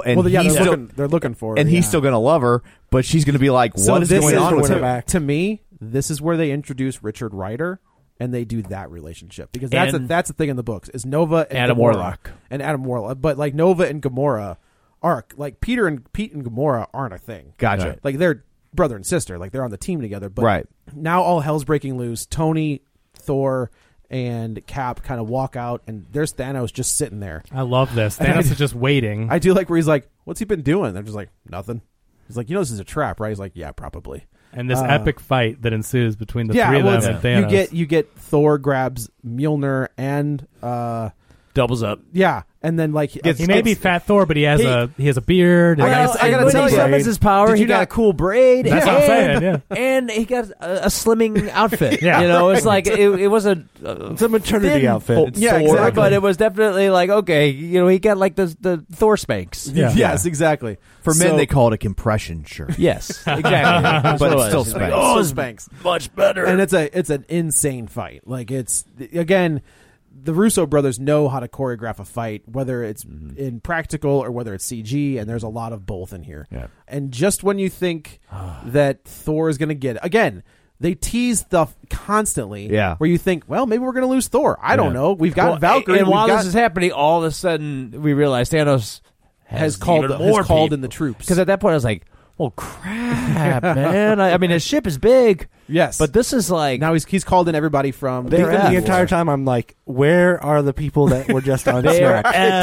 They're looking for her. And he's still going to love her, but she's going to be like, what is going on with her? To me, this is where they introduce Richard Rider, and they do that relationship. Because that's the thing in the books, is Nova and Adam Warlock. And Adam Warlock. But, like, Nova and Gamora... like Pete and Gamora aren't a thing. Gotcha. Right. Like they're brother and sister. Like they're on the team together. But right now all hell's breaking loose. Tony, Thor, and Cap kind of walk out, and there's Thanos just sitting there. I love this. Thanos is just waiting. I do like where he's like, "What's he been doing?" They're just like, "Nothing." He's like, "This is a trap, right?" He's like, "Yeah, probably." And this epic fight that ensues between the three of them and Thanos. You get Thor grabs Mjolnir and doubles up. Yeah, and then like he may be Fat Thor, but he has a beard. And I gotta tell you, that's his power. He got a cool braid. That's what I'm saying. Yeah, and he got a slimming outfit. Yeah, it's like it was it's a maternity outfit. Yeah, exactly. But it was definitely like okay, he got like the Thor Spanx. Yeah. Yes, exactly. For men, they call it a compression shirt. Yes, exactly. But it's still Spanx. Spanx, much better. And it's an insane fight. Like it's again. The Russo brothers know how to choreograph a fight, whether it's in practical or whether it's CG, and there's a lot of both in here. Yeah. And just when you think that Thor is going to get it, again, they tease stuff constantly where you think, well, maybe we're going to lose Thor. I don't know. We've got Valkyrie. And while this is happening, all of a sudden we realize Thanos has called in the troops. Because at that point I was like, oh, crap, man. I mean, his ship is big. Yes. But this is like... Now he's called in everybody from... The entire time I'm like, where are the people that were just on They're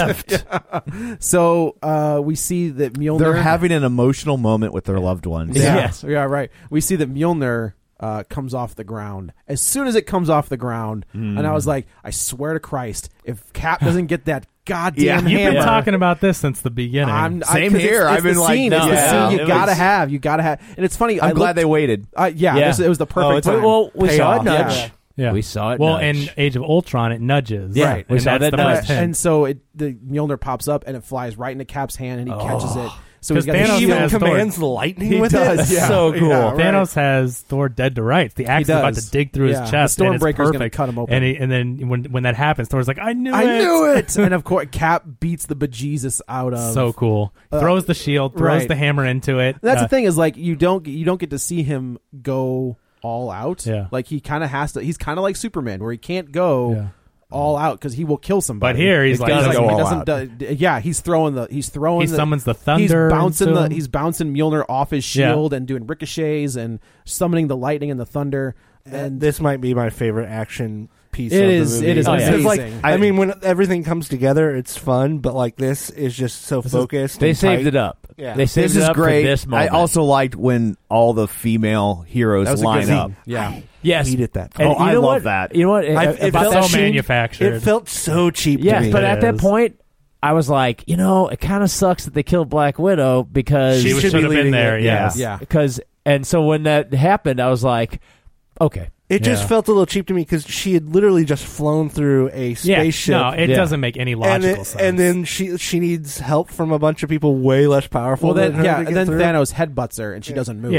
effed. So we see that Mjolnir... They're having an emotional moment with their loved ones. Yes. Yeah, right. We see that Mjolnir comes off the ground. As soon as it comes off the ground, and I was like, I swear to Christ, if Cap doesn't get that goddamn hammer... You've been talking about this since the beginning. Same here. I've been like, no. It's the scene you gotta have. And it's funny. I'm glad they waited. It was the perfect time. Well, we saw it nudge. Yeah. We saw it. Well, in Age of Ultron, it nudges. Yeah, right. We saw that nudge. And so the Mjolnir pops up and it flies right into Cap's hand and he catches it. So he's got Thanos even commands the lightning with it. Yeah. So cool. Yeah, right. Thanos has Thor dead to rights. The axe is about to dig through his chest. The Stormbreaker's going to cut him open. And then when that happens, Thor's like, I knew it. And of course, Cap beats the bejesus out of. So cool. Throws the shield, throws the hammer into it. That's the thing is like you don't get to see him go all out. Yeah. Like he kind of has to. He's kind of like Superman, where he can't go all out because he will kill somebody. But here he's like, he doesn't. He's throwing. He summons the thunder. He's bouncing Mjolnir off his shield and doing ricochets and summoning the lightning and the thunder. And this might be my favorite action piece it of is, the movie. It is amazing. Like, I mean, when everything comes together, it's fun, but like this is just so focused. They saved it up. Yeah. They saved it up great. For this moment. I also liked when all the female heroes line up. Yeah. Yes. I hated that. I love that. You know what? It felt so manufactured. It felt so cheap to me. But at that point, I was like, it kind of sucks that they killed Black Widow because she should have been there. Yes. Yeah. And so when that happened, I was like, okay. It just felt a little cheap to me because she had literally just flown through a spaceship. No, it doesn't make any logical sense. And then she needs help from a bunch of people way less powerful. Well, than her and then Thanos headbutts her and she doesn't move.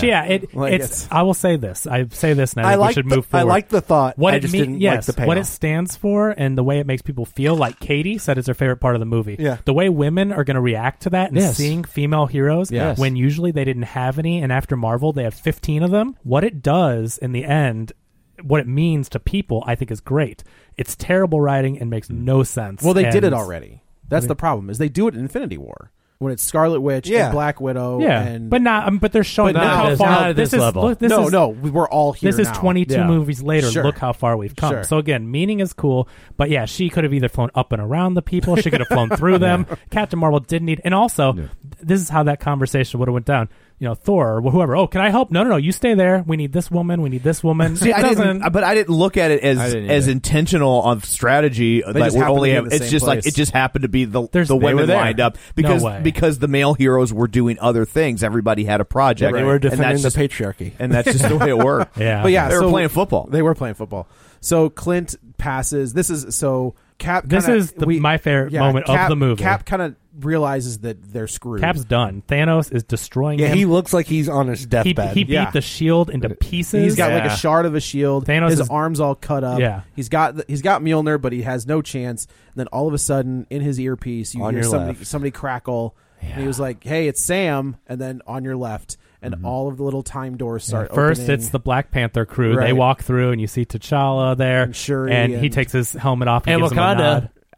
It's. I will say this. I say this now. We should move forward. I like the thought. What I it just didn't like the payoff. What it stands for and the way it makes people feel. Like Katie said, is her favorite part of the movie. Yeah. The way women are going to react to that and seeing female heroes when usually they didn't have any, and after Marvel they have 15 of them. What it does in the end. What it means to people, I think, is great. It's terrible writing and makes no sense. Well, they did it already. That's the problem. Is they do it in Infinity War when it's Scarlet Witch and Black Widow. But not. But they're showing how far. Not at this level. We're all here. This is 22 movies later. Sure. Look how far we've come. Sure. So again, meaning is cool. But yeah, she could have either flown up and around the people. She could have flown through them. Captain Marvel didn't need. And also, this is how that conversation would have went down. Thor or whoever. Oh, can I help? No. You stay there. We need this woman. We need this woman. See, I didn't look at it as intentional of strategy. Like we only have. It's just like it just happened to be the women lined up because the male heroes were doing other things. Everybody had a project. They were defending the patriarchy, and that's just the way it worked. Yeah, but yeah, they were playing football. They were playing football. So Clint passes. This is Cap. This is my favorite moment of the movie. Cap kind of realizes that they're screwed. Cap's done. Thanos is destroying him. He looks like he's on his deathbed. He beat the shield into pieces. He's got like a shard of a shield. His arms all cut up. Yeah. He's got Mjolnir, but he has no chance. And then all of a sudden, in his earpiece, you hear somebody crackle. Yeah. And he was like, "Hey, it's Sam." And then on your left. And all of the little time doors start First, opening. it's the Black Panther crew. Right. They walk through, and you see T'Challa there. And Shuri. And he takes his helmet off and gives him a nod.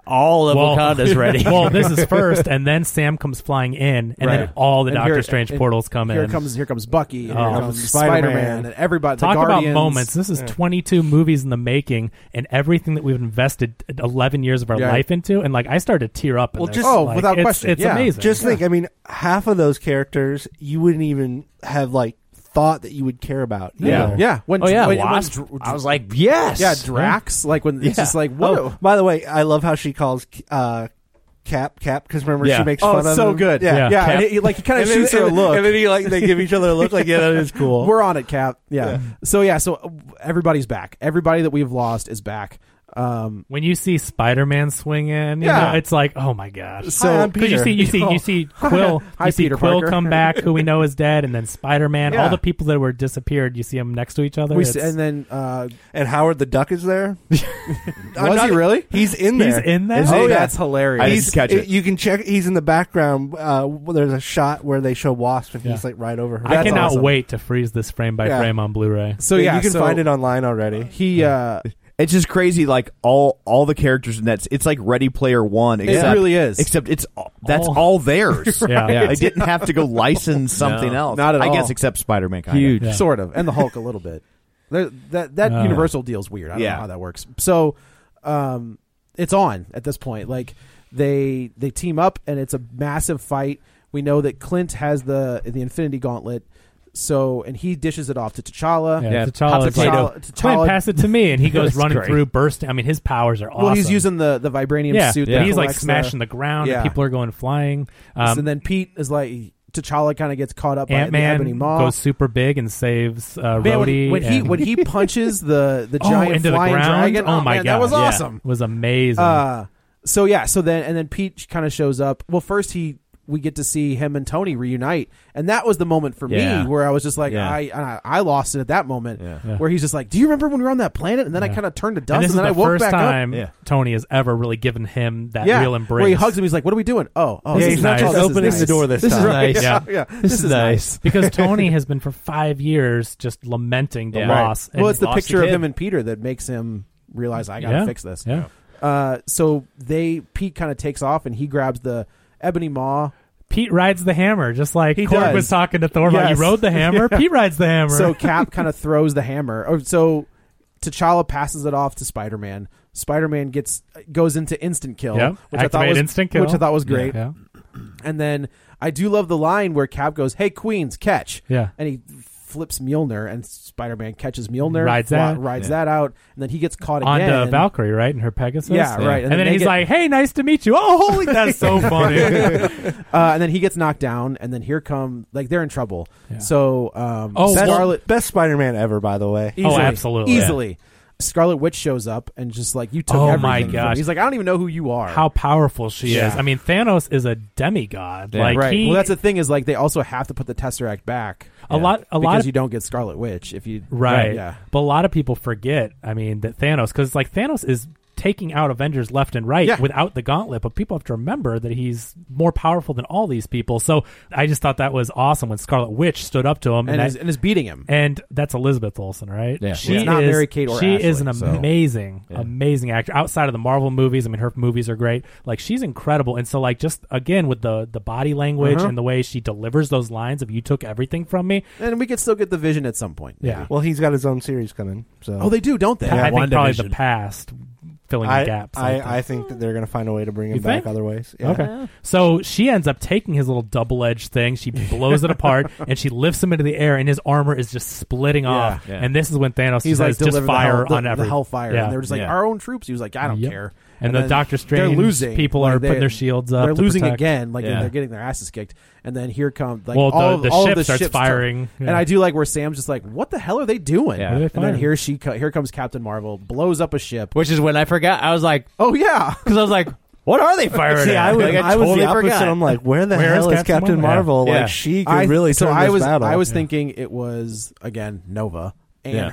all of Wakanda's ready. Well, this is first, and then Sam comes flying in, and then all the Doctor Strange portals come in. Here comes Bucky, and here comes Spider-Man, and everybody. Talk the Guardians. about moments. This is 22 movies in the making, and everything that we've invested 11 years of our life into, and like I started to tear up. Well, without question, it's amazing. Just think, I mean, half of those characters you wouldn't even have like thought that you would care about. Yeah. When I was like, yes. Yeah, Drax. Like when it's just like, whoa. Oh, by the way, I love how she calls Cap, because remember she makes fun of him. so good. Yeah. And he kind of shoots her a look, and then they give each other a look. Like, that is cool. We're on it, Cap. Yeah. So everybody's back. Everybody that we've lost is back. When you see Spider-Man swing in, you know, it's like, oh my gosh. So you see Quill, Quill come back, who we know is dead, and then Spider-Man, all the people that were disappeared, you see them next to each other. And then and Howard the Duck is there. Was he really? He's in there. He's in there. That's hilarious. I didn't catch it. You can check. He's in the background. There's a shot where they show Wasp, and he's like right over her. I cannot wait to freeze this frame by frame on Blu-ray. So you can find it online already. It's just crazy, like all the characters in that. It's like Ready Player One. Except, it really is. Except that's all theirs. Yeah. They didn't have to go license something else. Not at all. I guess except Spider-Man. Huge, sort of, and the Hulk a little bit. That Universal deal's weird. I don't know how that works. So, it's on at this point. Like they team up, and it's a massive fight. We know that Clint has the Infinity Gauntlet. So, and he dishes it off to T'Challa. Yeah, T'Challa, pass it to me, and he goes running through, bursting. I mean, his powers are awesome. Well, he's using the vibranium suit. He's like smashing the ground, and people are going flying. And then Pete is like, T'Challa kind of gets caught up by the Ebony Maw. Goes super big and saves Rhodey. When he punches the giant into flying the ground, dragon, oh my god, that was awesome. It was amazing. So then Pete kind of shows up. Well, first we get to see him and Tony reunite, and that was the moment for me where I was just like, I lost it at that moment, where he's just like, do you remember when we were on that planet? And then I kind of turned to dust, and then I woke back up. This is the first time Tony has ever really given him that real embrace. Where he hugs him, he's like, what are we doing? He's not just opening the door this time. This is nice. This is nice. Because Tony has been for 5 years just lamenting the loss. Well, it's the picture of him and Peter that makes him realize, I gotta fix this. So Pete kind of takes off, and he grabs the Ebony Maw. Pete rides the hammer, just like Korg was talking to Thor about. You rode the hammer. Pete rides the hammer. So Cap kind of throws the hammer. So T'Challa passes it off to Spider-Man. Spider-Man goes into instant kill, which I thought was great. Yeah. And then I do love the line where Cap goes, "Hey, Queens, catch!" Yeah, and he flips Mjolnir, and Spider-Man catches Mjolnir, rides that out, and then and he gets caught on again. to Valkyrie, right, in her Pegasus. Yeah, right. And then he's like, "Hey, nice to meet you." Oh, holy, that's so funny. And then he gets knocked down, and then here come they're in trouble. Yeah. So, Scarlet, best Spider-Man ever, by the way. Easily, absolutely, easily. Scarlet Witch shows up and just like, you took everything. My gosh. He's like, I don't even know who you are. How powerful she is. I mean, Thanos is a demigod. Yeah. Right. Well, that's the thing, is like they also have to put the Tesseract back. Because you don't get Scarlet Witch if you Yeah. But a lot of people forget, I mean, that because like Thanos is taking out Avengers left and right without the gauntlet, but people have to remember that he's more powerful than all these people. So I just thought that was awesome when Scarlet Witch stood up to him and is beating him. And that's Elizabeth Olsen, right? Yeah, she's not Mary Kate or she Ashley, is an amazing actor. Outside of the Marvel movies, I mean, her movies are great. Like, she's incredible. And so, like, just again with the body language and the way she delivers those lines of "you took everything from me," and we could still get the Vision at some point. Yeah. Well, he's got his own series coming. So they do, don't they? Yeah, I think probably the past. Filling the gaps. I think that they're going to find a way to bring him back other ways. Yeah. Okay. So she ends up taking his little double-edged thing. She blows it apart, and she lifts him into the air, and his armor is just splitting off. Yeah. And this is when Thanos says, like, just fire on everything. The hellfire. Yeah. And they're just like, our own troops. He was like, I don't care. And the Doctor Strange people are putting their shields up. They're losing again. Like, they're getting their asses kicked. And then here comes all of the ship starts firing. And I do like where Sam's just like, what the hell are they doing? Yeah. And then here comes Captain Marvel, blows up a ship. Which is when I forgot. I was like, oh yeah, because I was like, what are they firing at? I was the opposite. I'm like, where the hell is Captain Marvel? Like, she could really turn this battle. I was thinking it was, again, Nova and her.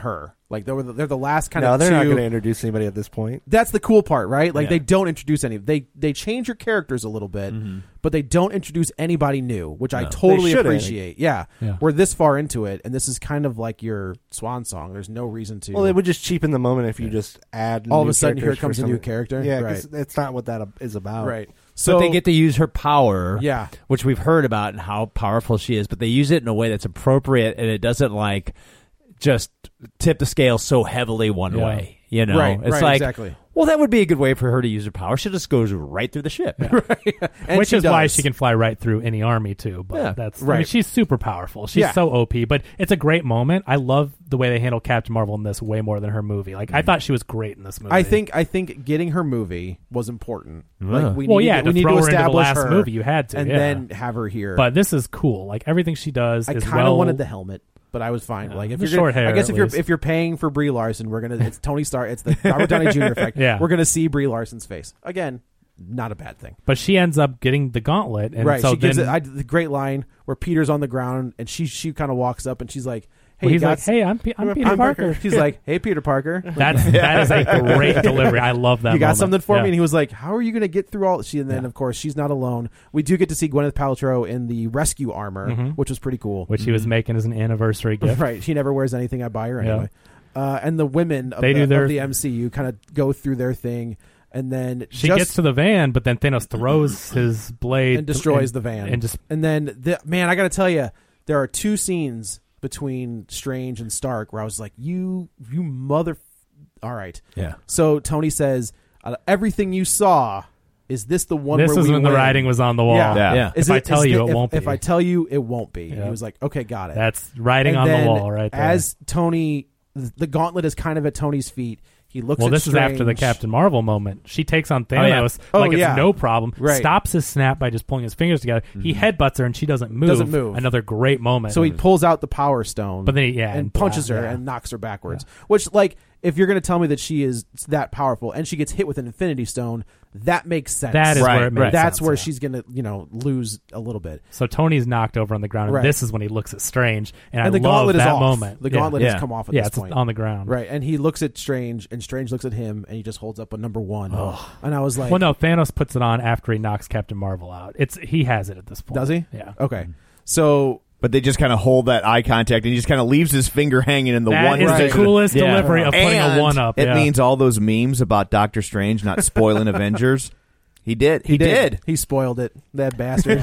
Like they're the last kind of. No, they're not going to introduce anybody at this point. That's the cool part, right? Like they don't introduce any. They change your characters a little bit, but they don't introduce anybody new, which I totally appreciate. Yeah, we're this far into it, and this is kind of like your swan song. There's no reason to. Well, it would just cheapen the moment if you just add. All of a sudden, here comes a new character. Yeah, right. It's not what that is about. Right. So but they get to use her power, yeah, which we've heard about and how powerful she is, but they use it in a way that's appropriate, and it doesn't like just tip the scale so heavily one way. You know, it's like exactly. Well, that would be a good way for her to use her power. She just goes right through the ship, which is why she can fly right through any army too. But that's right. I mean, she's super powerful. She's so OP. But it's a great moment. I love the way they handle Captain Marvel in this way more than her movie. Like I thought she was great in this movie. I think getting her movie was important. Like we need to throw her into the last movie. You had to, and then have her here. But this is cool. Like everything she does. I kind of wanted the helmet. But I was fine. Like if you're short hair, I guess if you're paying for Brie Larson, it's Tony Stark. It's the Robert Downey Jr. effect. We're gonna see Brie Larson's face again. Not a bad thing. But she ends up getting the gauntlet, and right. So she gives the great line where Peter's on the ground, and she kind of walks up, and she's like, "Hey, he's like, hey, I'm Peter Parker." He's like, "Hey, Peter Parker." That is a great delivery. I love that. You got moment. something for me, and he was like, "How are you going to get through all?" And then, of course, she's not alone. We do get to see Gwyneth Paltrow in the rescue armor, which was pretty cool. Which she was making as an anniversary gift. Right. She never wears anything I buy her anyway. And the women of the MCU kind of go through their thing. And then she gets to the van, but then Thanos throws his blade and destroys the van. And then, I got to tell you, there are two scenes between Strange and Stark where I was like, you mother. All right. Yeah. So Tony says, everything you saw, is this the one this where is we when win? The writing was on the wall. Yeah. If I tell you, it won't be. If I tell you, it won't be. He was like, okay, got it. That's writing on the wall right there. As Tony, the gauntlet is kind of at Tony's feet. He looks at this Strange. is after the Captain Marvel moment. She takes on Thanos it's no problem. Right. Stops his snap by just pulling his fingers together. He headbutts her and she doesn't move. Another great moment. So he pulls out the Power Stone. But then and punches her and knocks her backwards. Which, like, if you're going to tell me that she is that powerful and she gets hit with an Infinity Stone, that makes sense. That is where it makes sense. That's where she's going to, lose a little bit. So Tony's knocked over on the ground, and this is when he looks at Strange, and the I gauntlet love is that off. moment. The gauntlet has come off at this point. It's on the ground. Right, and he looks at Strange, and Strange looks at him, and he just holds up a number 1. And I was like... Well, no, Thanos puts it on after he knocks Captain Marvel out. He has it at this point. Does he? Yeah. Okay. So... But they just kind of hold that eye contact, and he just kind of leaves his finger hanging in the one. That is the coolest delivery of putting a 1-up. It means all those memes about Doctor Strange not spoiling Avengers. He did. He did. He spoiled it. That bastard.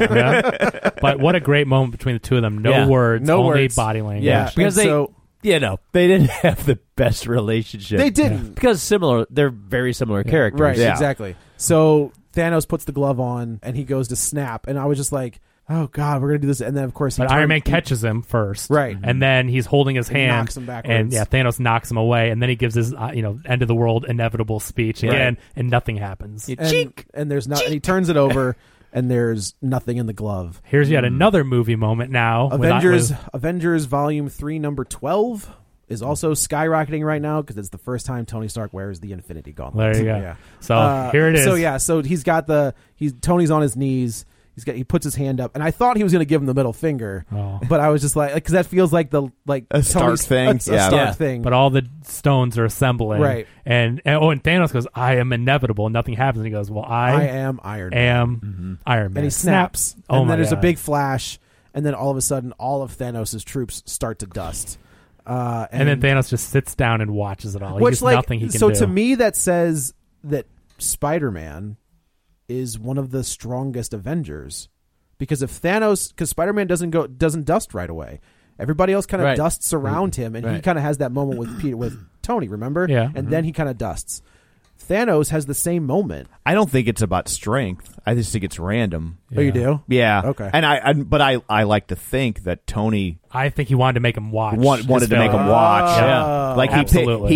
But what a great moment between the two of them. No words. Only body language. Yeah. Because they didn't have the best relationship. They didn't. Because they're very similar characters. Right, exactly. So Thanos puts the glove on, and he goes to snap, and I was just like, oh God, we're gonna do this, and then of course, Iron Man catches him first, right? And then he's holding his hand, knocks him backwards. and Thanos knocks him away, and then he gives his end of the world inevitable speech again, and nothing happens. And there's not, and he turns it over, and there's nothing in the glove. Here's yet another movie moment now. Avengers Volume 3, number 12. Is also skyrocketing right now because it's the first time Tony Stark wears the Infinity Gauntlet. There you go. Yeah. So here it is. So he's got Tony's on his knees. He puts his hand up, and I thought he was going to give him the middle finger, but I was just like, because that feels like a Stark thing, Stark thing. But all the stones are assembling, right? And Thanos goes, "I am inevitable." Nothing happens. And he goes, "Well, I am Iron Man." Iron Man, and he snaps. And then there's a big flash, and then all of a sudden, all of Thanos' troops start to dust. And then Thanos just sits down and watches it all. There's nothing he can do. So to me, that says that Spider-Man is one of the strongest Avengers, because because Spider-Man doesn't dust right away. Everybody else kind of dusts around him, and he kind of has that moment with Tony, remember? Yeah. And then he kind of dusts. Thanos has the same moment. I don't think it's about strength. I just think it's random. Yeah. Oh, you do? Yeah. Okay. And I like to think that Tony. I think he wanted to make him watch. Wanted to make him watch. Yeah. Like he picked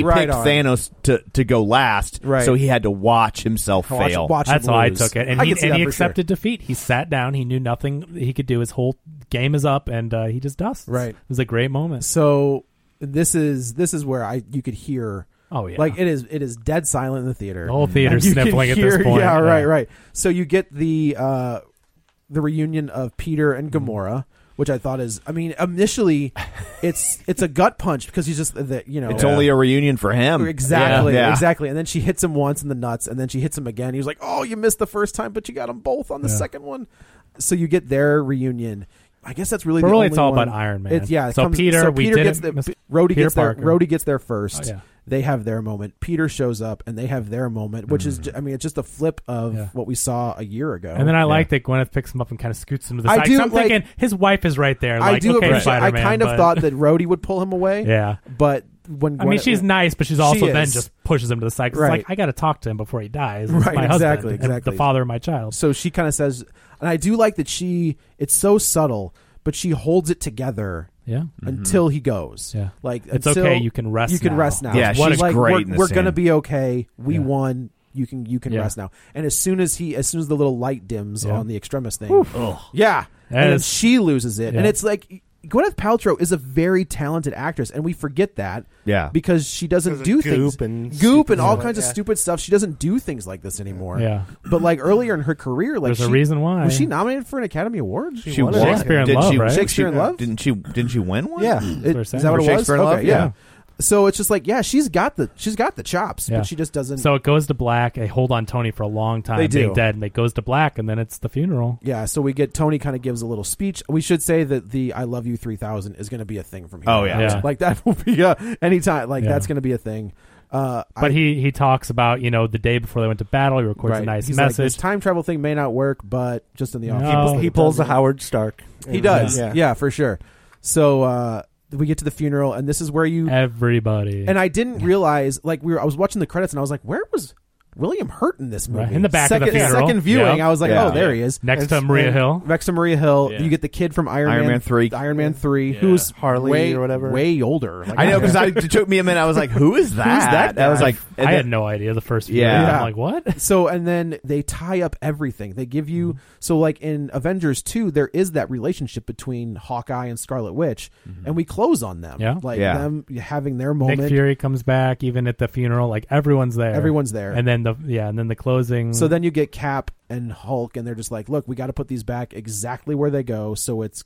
Thanos to go last, so he had to watch himself fail. That's how I took it. And he accepted defeat. He sat down. He knew nothing he could do. His whole game is up, and he just dusts. Right. It was a great moment. So this is where you could hear. Oh yeah, like it is dead silent in the theater. The whole theater's sniffling at this point. Yeah, right. So you get the reunion of Peter and Gamora, which I thought is, I mean, initially, it's a gut punch because he's just, it's only a reunion for him. Exactly, exactly. And then she hits him once in the nuts, and then she hits him again. He was like, oh, you missed the first time, but you got them both on the second one. So you get their reunion. I guess that's really but the really only it's all one. about Iron Man. Rhodey gets there first. Oh, yeah. They have their moment. Peter shows up, and they have their moment, which is, I mean, it's just a flip of what we saw a year ago. And then I like that Gwyneth picks him up and kind of scoots him to the side. I'm thinking his wife is right there. Like, I do okay, appreciate. I kind of thought that Rhodey would pull him away. Yeah, but when I mean, she's nice, but she's also then just pushes him to the side. It's like, I got to talk to him before he dies. It's my husband, exactly, the father of my child. So she kind of says, and I do like that it's so subtle, but she holds it together. Yeah. Until he goes. Yeah. Like, it's okay. You can rest. You can rest now. Yeah. She's like, great. We're going to be okay. We won. You can rest now. And as soon as the little light dims on the Extremis thing, and then she loses it, and it's like. Gwyneth Paltrow is a very talented actress, and we forget that. Yeah. Because she doesn't do things. Goop and all kinds of stupid stuff. She doesn't do things like this anymore. Yeah. But like earlier in her career, like there's a reason why. Was she nominated for an Academy Award? She won. Shakespeare in Love, right? Shakespeare in Love? Didn't she win one? Yeah. Is that what it was? Shakespeare in Love? Yeah. So it's just like, she's got the chops, but she just doesn't. So it goes to black. They hold on Tony for a long time. They do. Being dead, and it goes to black, and then it's the funeral. Yeah. So we get Tony kind of gives a little speech. We should say that the "I Love You 3000" is going to be a thing from here. Oh yeah. Like that will be anytime. Like that's going to be a thing. But he talks about the day before they went to battle. He records a nice He's message. Like, this time travel thing may not work, but just in the office. He pulls a Howard Stark. He does. Yeah, for sure. So. We get to the funeral, and this is where everybody. And I didn't realize, like I was watching the credits, and I was like, "Where was William Hurt in this movie?" Right. In the back of the funeral. Second viewing, I was like, "Oh, there he is." Next to Maria Hill. You get the kid from Iron Man 3. Iron Man 3, who's Harley or whatever, way older. Like, I know because it took me a minute. I was like, "Who is that?" Who's that guy? I was like, I had no idea the first viewing. I'm like, what? So and then they tie up everything. They give you so like in Avengers 2, there is that relationship between Hawkeye and Scarlet Witch, and we close on them. Them having their moment. Nick Fury comes back even at the funeral. Like everyone's there. And then the closing. So then you get Cap and Hulk, and they're just like, look, we got to put these back exactly where they go. So it's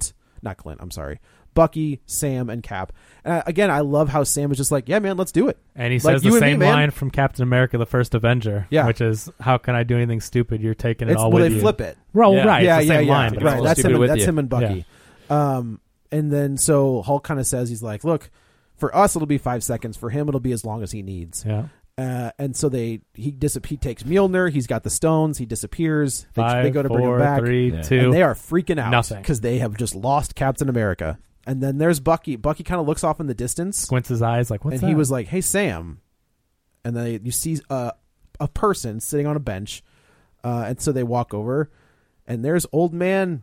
Bucky, Sam, and Cap. Again, I love how Sam is just like, yeah, man, let's do it. And he says the same line from Captain America, the First Avenger, which is, how can I do anything stupid? You're taking it all with you. They flip it. Well, right. It's the same line. But right. That's him and Bucky. Yeah. And then so Hulk kind of says, he's like, look, for us, it'll be 5 seconds. For him, it'll be as long as he needs. Yeah. And so he takes Mjolnir. He's got the stones. He disappears. They go to bring him back. 3, 2. And they are freaking out. Nothing. Because they have just lost Captain America. And then there's Bucky. Bucky kind of looks off in the distance. Squints his eyes like, what's that? And he was like, hey, Sam. And then you see a person sitting on a bench. And so they walk over. And there's old man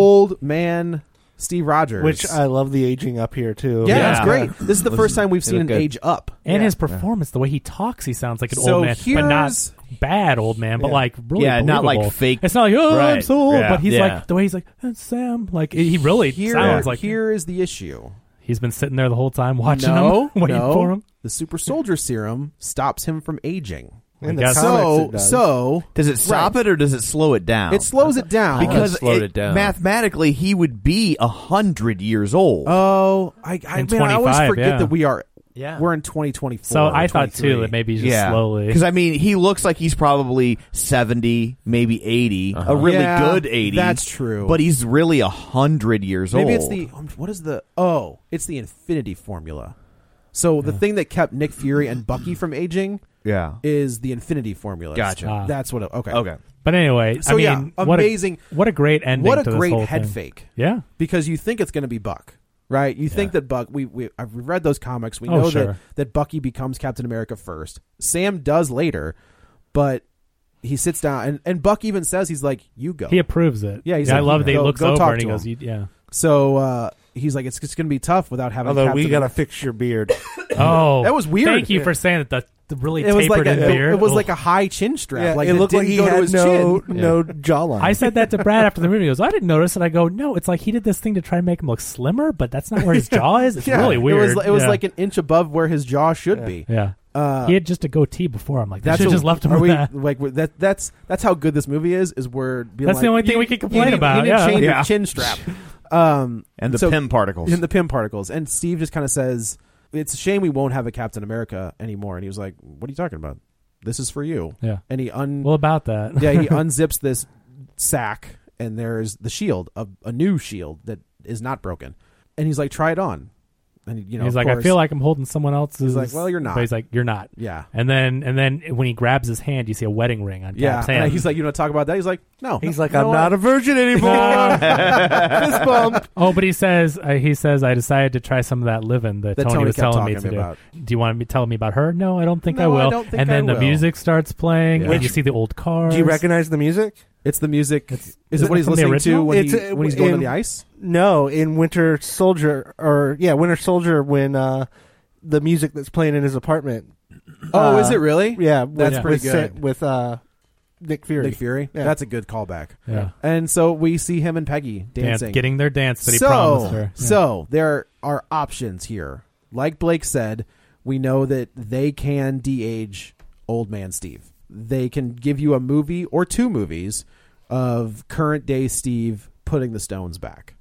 Steve Rogers. Which I love the aging up here, too. Yeah, that's great. This is the first time we've seen him age up. And his performance, the way he talks, he sounds like an old man. But not bad old man, but like really believable. Not like fake. It's not like, I'm so old. But he's like, the way he's like, that's Sam. Like, he really sounds like. Here is the issue. He's been sitting there the whole time watching him, waiting for him. The super soldier serum stops him from aging. So does it stop it or does it slow it down? It slows it down because mathematically he would be 100 years old. Oh, I always forget that we are. Yeah, we're in 2024. So I thought too that maybe just slowly, because I mean he looks like he's probably 70, maybe 80, a really good 80. That's true, but he's really 100 years old. Maybe it's it's the Infinity Formula. So the thing that kept Nick Fury and Bucky from aging. Yeah, is the Infinity Formula. Gotcha. That's what. Okay. But anyway, so amazing. What a great ending. What a to great this whole head thing. fake. Yeah, because you think it's going to be Buck, right? You think that Buck. I've read those comics. We know that Bucky becomes Captain America first. Sam does later, but he sits down and Buck even says he's like, "You go." He approves it. Yeah, I love that he looks over and he goes, "Yeah." So he's like, it's going to be tough without having. Although we got to fix your beard. Oh, that was weird. Thank you for saying that. The really tapered beard. It was like a high chin strap. Yeah, like it looked like he had no jawline. I said that to Brad after the movie. He goes, I didn't notice. And I go, no, it's like he did this thing to try to make him look slimmer, but that's not where his jaw is. It's really weird. It was like an inch above where his jaw should be. Yeah. He had just a goatee before. I'm like, they should have just left him with that. Like that's how good this movie is. We're being that's the only thing we can complain about. You need to change your chin strap. And the Pym particles. And the Pym particles. And Steve just kind of says, it's a shame we won't have a Captain America anymore. And he was like, what are you talking about? This is for you. Yeah. And he about that. Yeah, he unzips this sack, and there's the shield, a new shield that is not broken. And he's like, try it on. And he's like, I feel like I'm holding someone else's. He's like, well, you're not. But he's like, you're not. Yeah. And then when he grabs his hand, you see a wedding ring on Cap's hand. And he's like, you want to talk about that? He's like, no. He's like, I'm not a virgin anymore. Fist bump. Oh, but he says, I decided to try some of that living that Tony was telling me to do. About. Do you want to tell me about her? No, I don't think I will. I don't think and then I the music starts playing, and you see the old cars. Do you recognize the music? It's the music. Is it what he's listening to when he's going on the ice? No, in Winter Soldier, Winter Soldier, when the music that's playing in his apartment. Oh, is it really? Yeah, that's pretty good. With Nick Fury. Nick Fury? Yeah. That's a good callback. Yeah. And so we see him and Peggy dancing. Getting their dance that he promised her. Yeah. So there are options here. Like Blake said, we know that they can de-age Old Man Steve. They can give you a movie or 2 movies of current day Steve putting the stones back.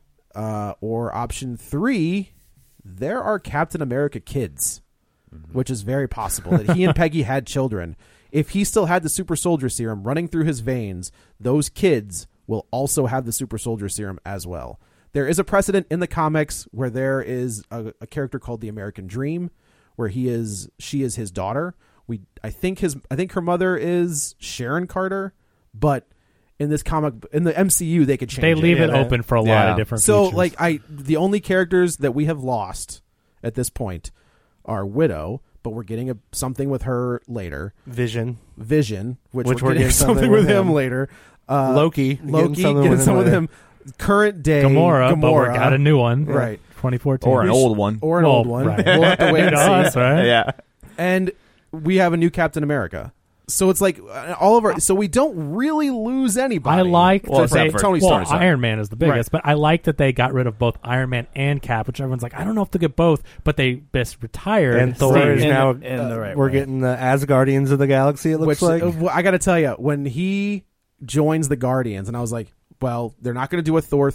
Or option 3, there are Captain America kids, which is very possible that he and Peggy had children. If he still had the super soldier serum running through his veins, those kids will also have the super soldier serum as well. There is a precedent in the comics where there is a character called the American Dream, where she is his daughter. I think her mother is Sharon Carter, but in this comic, in the MCU, they could change. They leave it open for a lot of different. So, features. The only characters that we have lost at this point are Widow, but we're getting something with her later. Vision, which we're getting something with him later. Loki, getting some with him. Current day Gamora, but we got a new one, right? 2014, or an old one, Right. We'll have to wait and see. Us, right? Yeah, and we have a new Captain America. So it's like all of our. So we don't really lose anybody. I like Tony Stark. Iron Man is the biggest, but I like that they got rid of both Iron Man and Cap, which everyone's like, I don't know if they'll get both, but they best retired. And Thor is now. We're getting the Asgardians of the Galaxy. It looks like. I got to tell you, when he joins the Guardians, and I was like, well, they're not going to do a Thor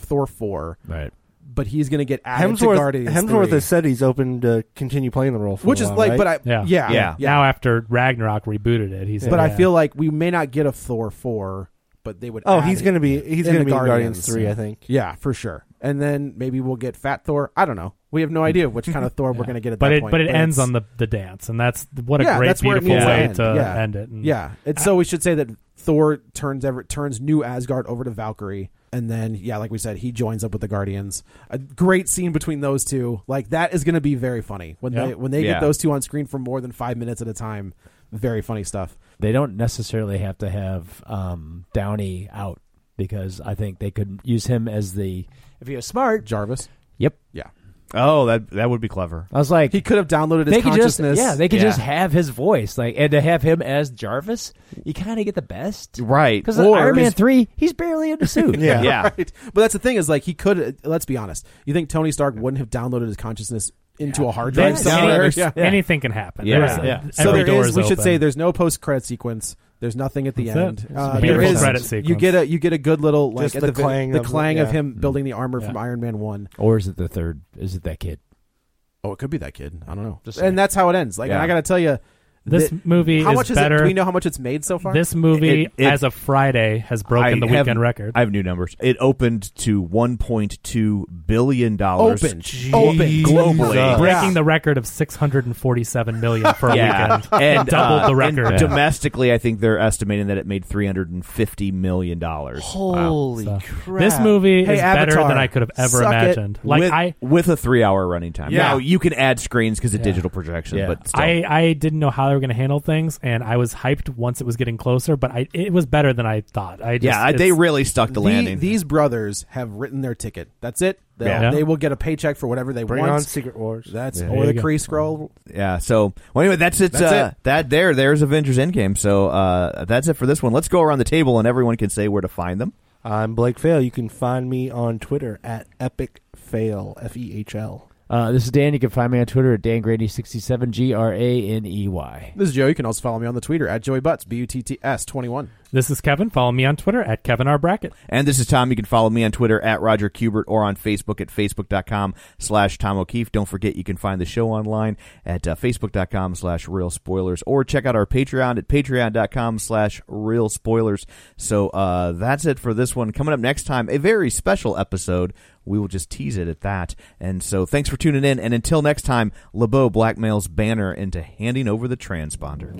4, right? But he's going to get added to Guardians. Hemsworth 3. has said he's open to continue playing the role for which a is while, like, right? but yeah. Now after Ragnarok rebooted it, he's. But I feel like we may not get a Thor 4, but they would. He's going to be in Guardians 3, I think. Yeah, for sure. And then maybe we'll get Fat Thor. I don't know. We have no idea which kind of Thor we're going to get at that point. But it ends on the dance, and that's what a great, beautiful way to end it. And so we should say that Thor turns New Asgard over to Valkyrie. And then, like we said, he joins up with the Guardians. A great scene between those two. Like, that is going to be very funny. When they get those two on screen for more than 5 minutes at a time. Very funny stuff. They don't necessarily have to have Downey out, because I think they could use him as if he was smart. Jarvis? Yep. Yeah. Oh, that would be clever. I was like, he could have downloaded his consciousness. They could just have his voice, and to have him as Jarvis, you kind of get the best, right? Because Iron Man 3, he's barely in the suit. yeah. Right. But that's the thing is, he could. Let's be honest. You think Tony Stark wouldn't have downloaded his consciousness into a hard drive somewhere? Anything can happen. So there is. We should say there's no post-credit sequence. There's nothing at the end. Beautiful credit sequence. You get a good little just the clang of him building the armor from Iron Man 1. Or is it the third? Is it that kid? Oh, it could be that kid. I don't know. And that's how it ends. And I got to tell you, this movie how much is better. Do we know how much it's made so far? This movie, as of Friday, has broken the weekend record. I have new numbers. It opened to $1.2 billion. Open globally, breaking the record of $647 million for a weekend, and doubled the record. And domestically, I think they're estimating that it made $350 million. Holy crap! This movie is Avatar, better than I could have ever imagined. With a 3-hour running time. Yeah. Now you can add screens because of digital projection, but still. I didn't know how they were going to handle things, and I was hyped once it was getting closer, but it was better than I thought. They really stuck the landing. These brothers have written their ticket. That's it. They will get a paycheck for whatever they Bring want. on Secret Wars. Or the Kree Scroll. Yeah. So anyway, that's it. There's Avengers Endgame. So that's it for this one. Let's go around the table and everyone can say where to find them. I'm Blake Fail. You can find me on Twitter at EpicFail, FEHL. This is Dan. You can find me on Twitter at DanGraney67, GRANEY. This is Joe. You can also follow me on the Twitter at Joey Butts, BUTTS21. This is Kevin. Follow me on Twitter at Kevin R. Brackett. And this is Tom. You can follow me on Twitter at Roger Kubert or on Facebook at facebook.com/Tom O'Keefe. Don't forget you can find the show online at facebook.com/Real Spoilers, or check out our Patreon at patreon.com/Real Spoilers. So that's it for this one. Coming up next time, a very special episode. We will just tease it at that. And so thanks for tuning in. And until next time, LeBeau blackmails Banner into handing over the transponder.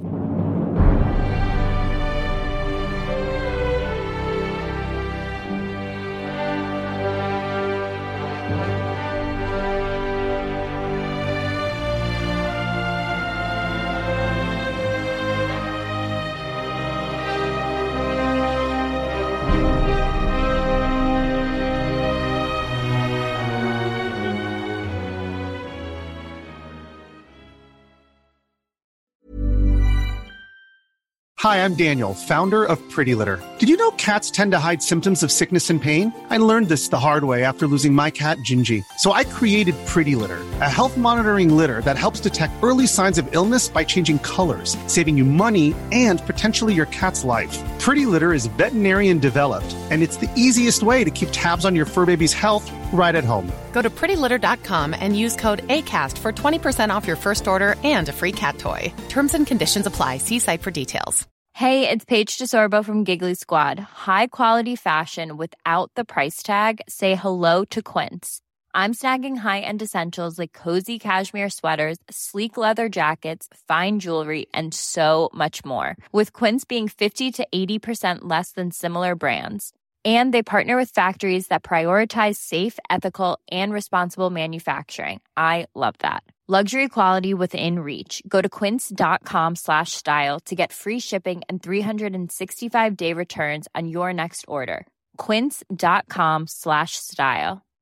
Hi, I'm Daniel, founder of Pretty Litter. Did you know cats tend to hide symptoms of sickness and pain? I learned this the hard way after losing my cat, Gingy. So I created Pretty Litter, a health monitoring litter that helps detect early signs of illness by changing colors, saving you money and potentially your cat's life. Pretty Litter is veterinarian developed, and it's the easiest way to keep tabs on your fur baby's health right at home. Go to prettylitter.com and use code ACAST for 20% off your first order and a free cat toy. Terms and conditions apply. See site for details. Hey, it's Paige DeSorbo from Giggly Squad. High quality fashion without the price tag. Say hello to Quince. I'm snagging high-end essentials like cozy cashmere sweaters, sleek leather jackets, fine jewelry, and so much more. With Quince being 50 to 80% less than similar brands. And they partner with factories that prioritize safe, ethical, and responsible manufacturing. I love that. Luxury quality within reach. Go to quince.com/style to get free shipping and 365-day returns on your next order. Quince.com/style.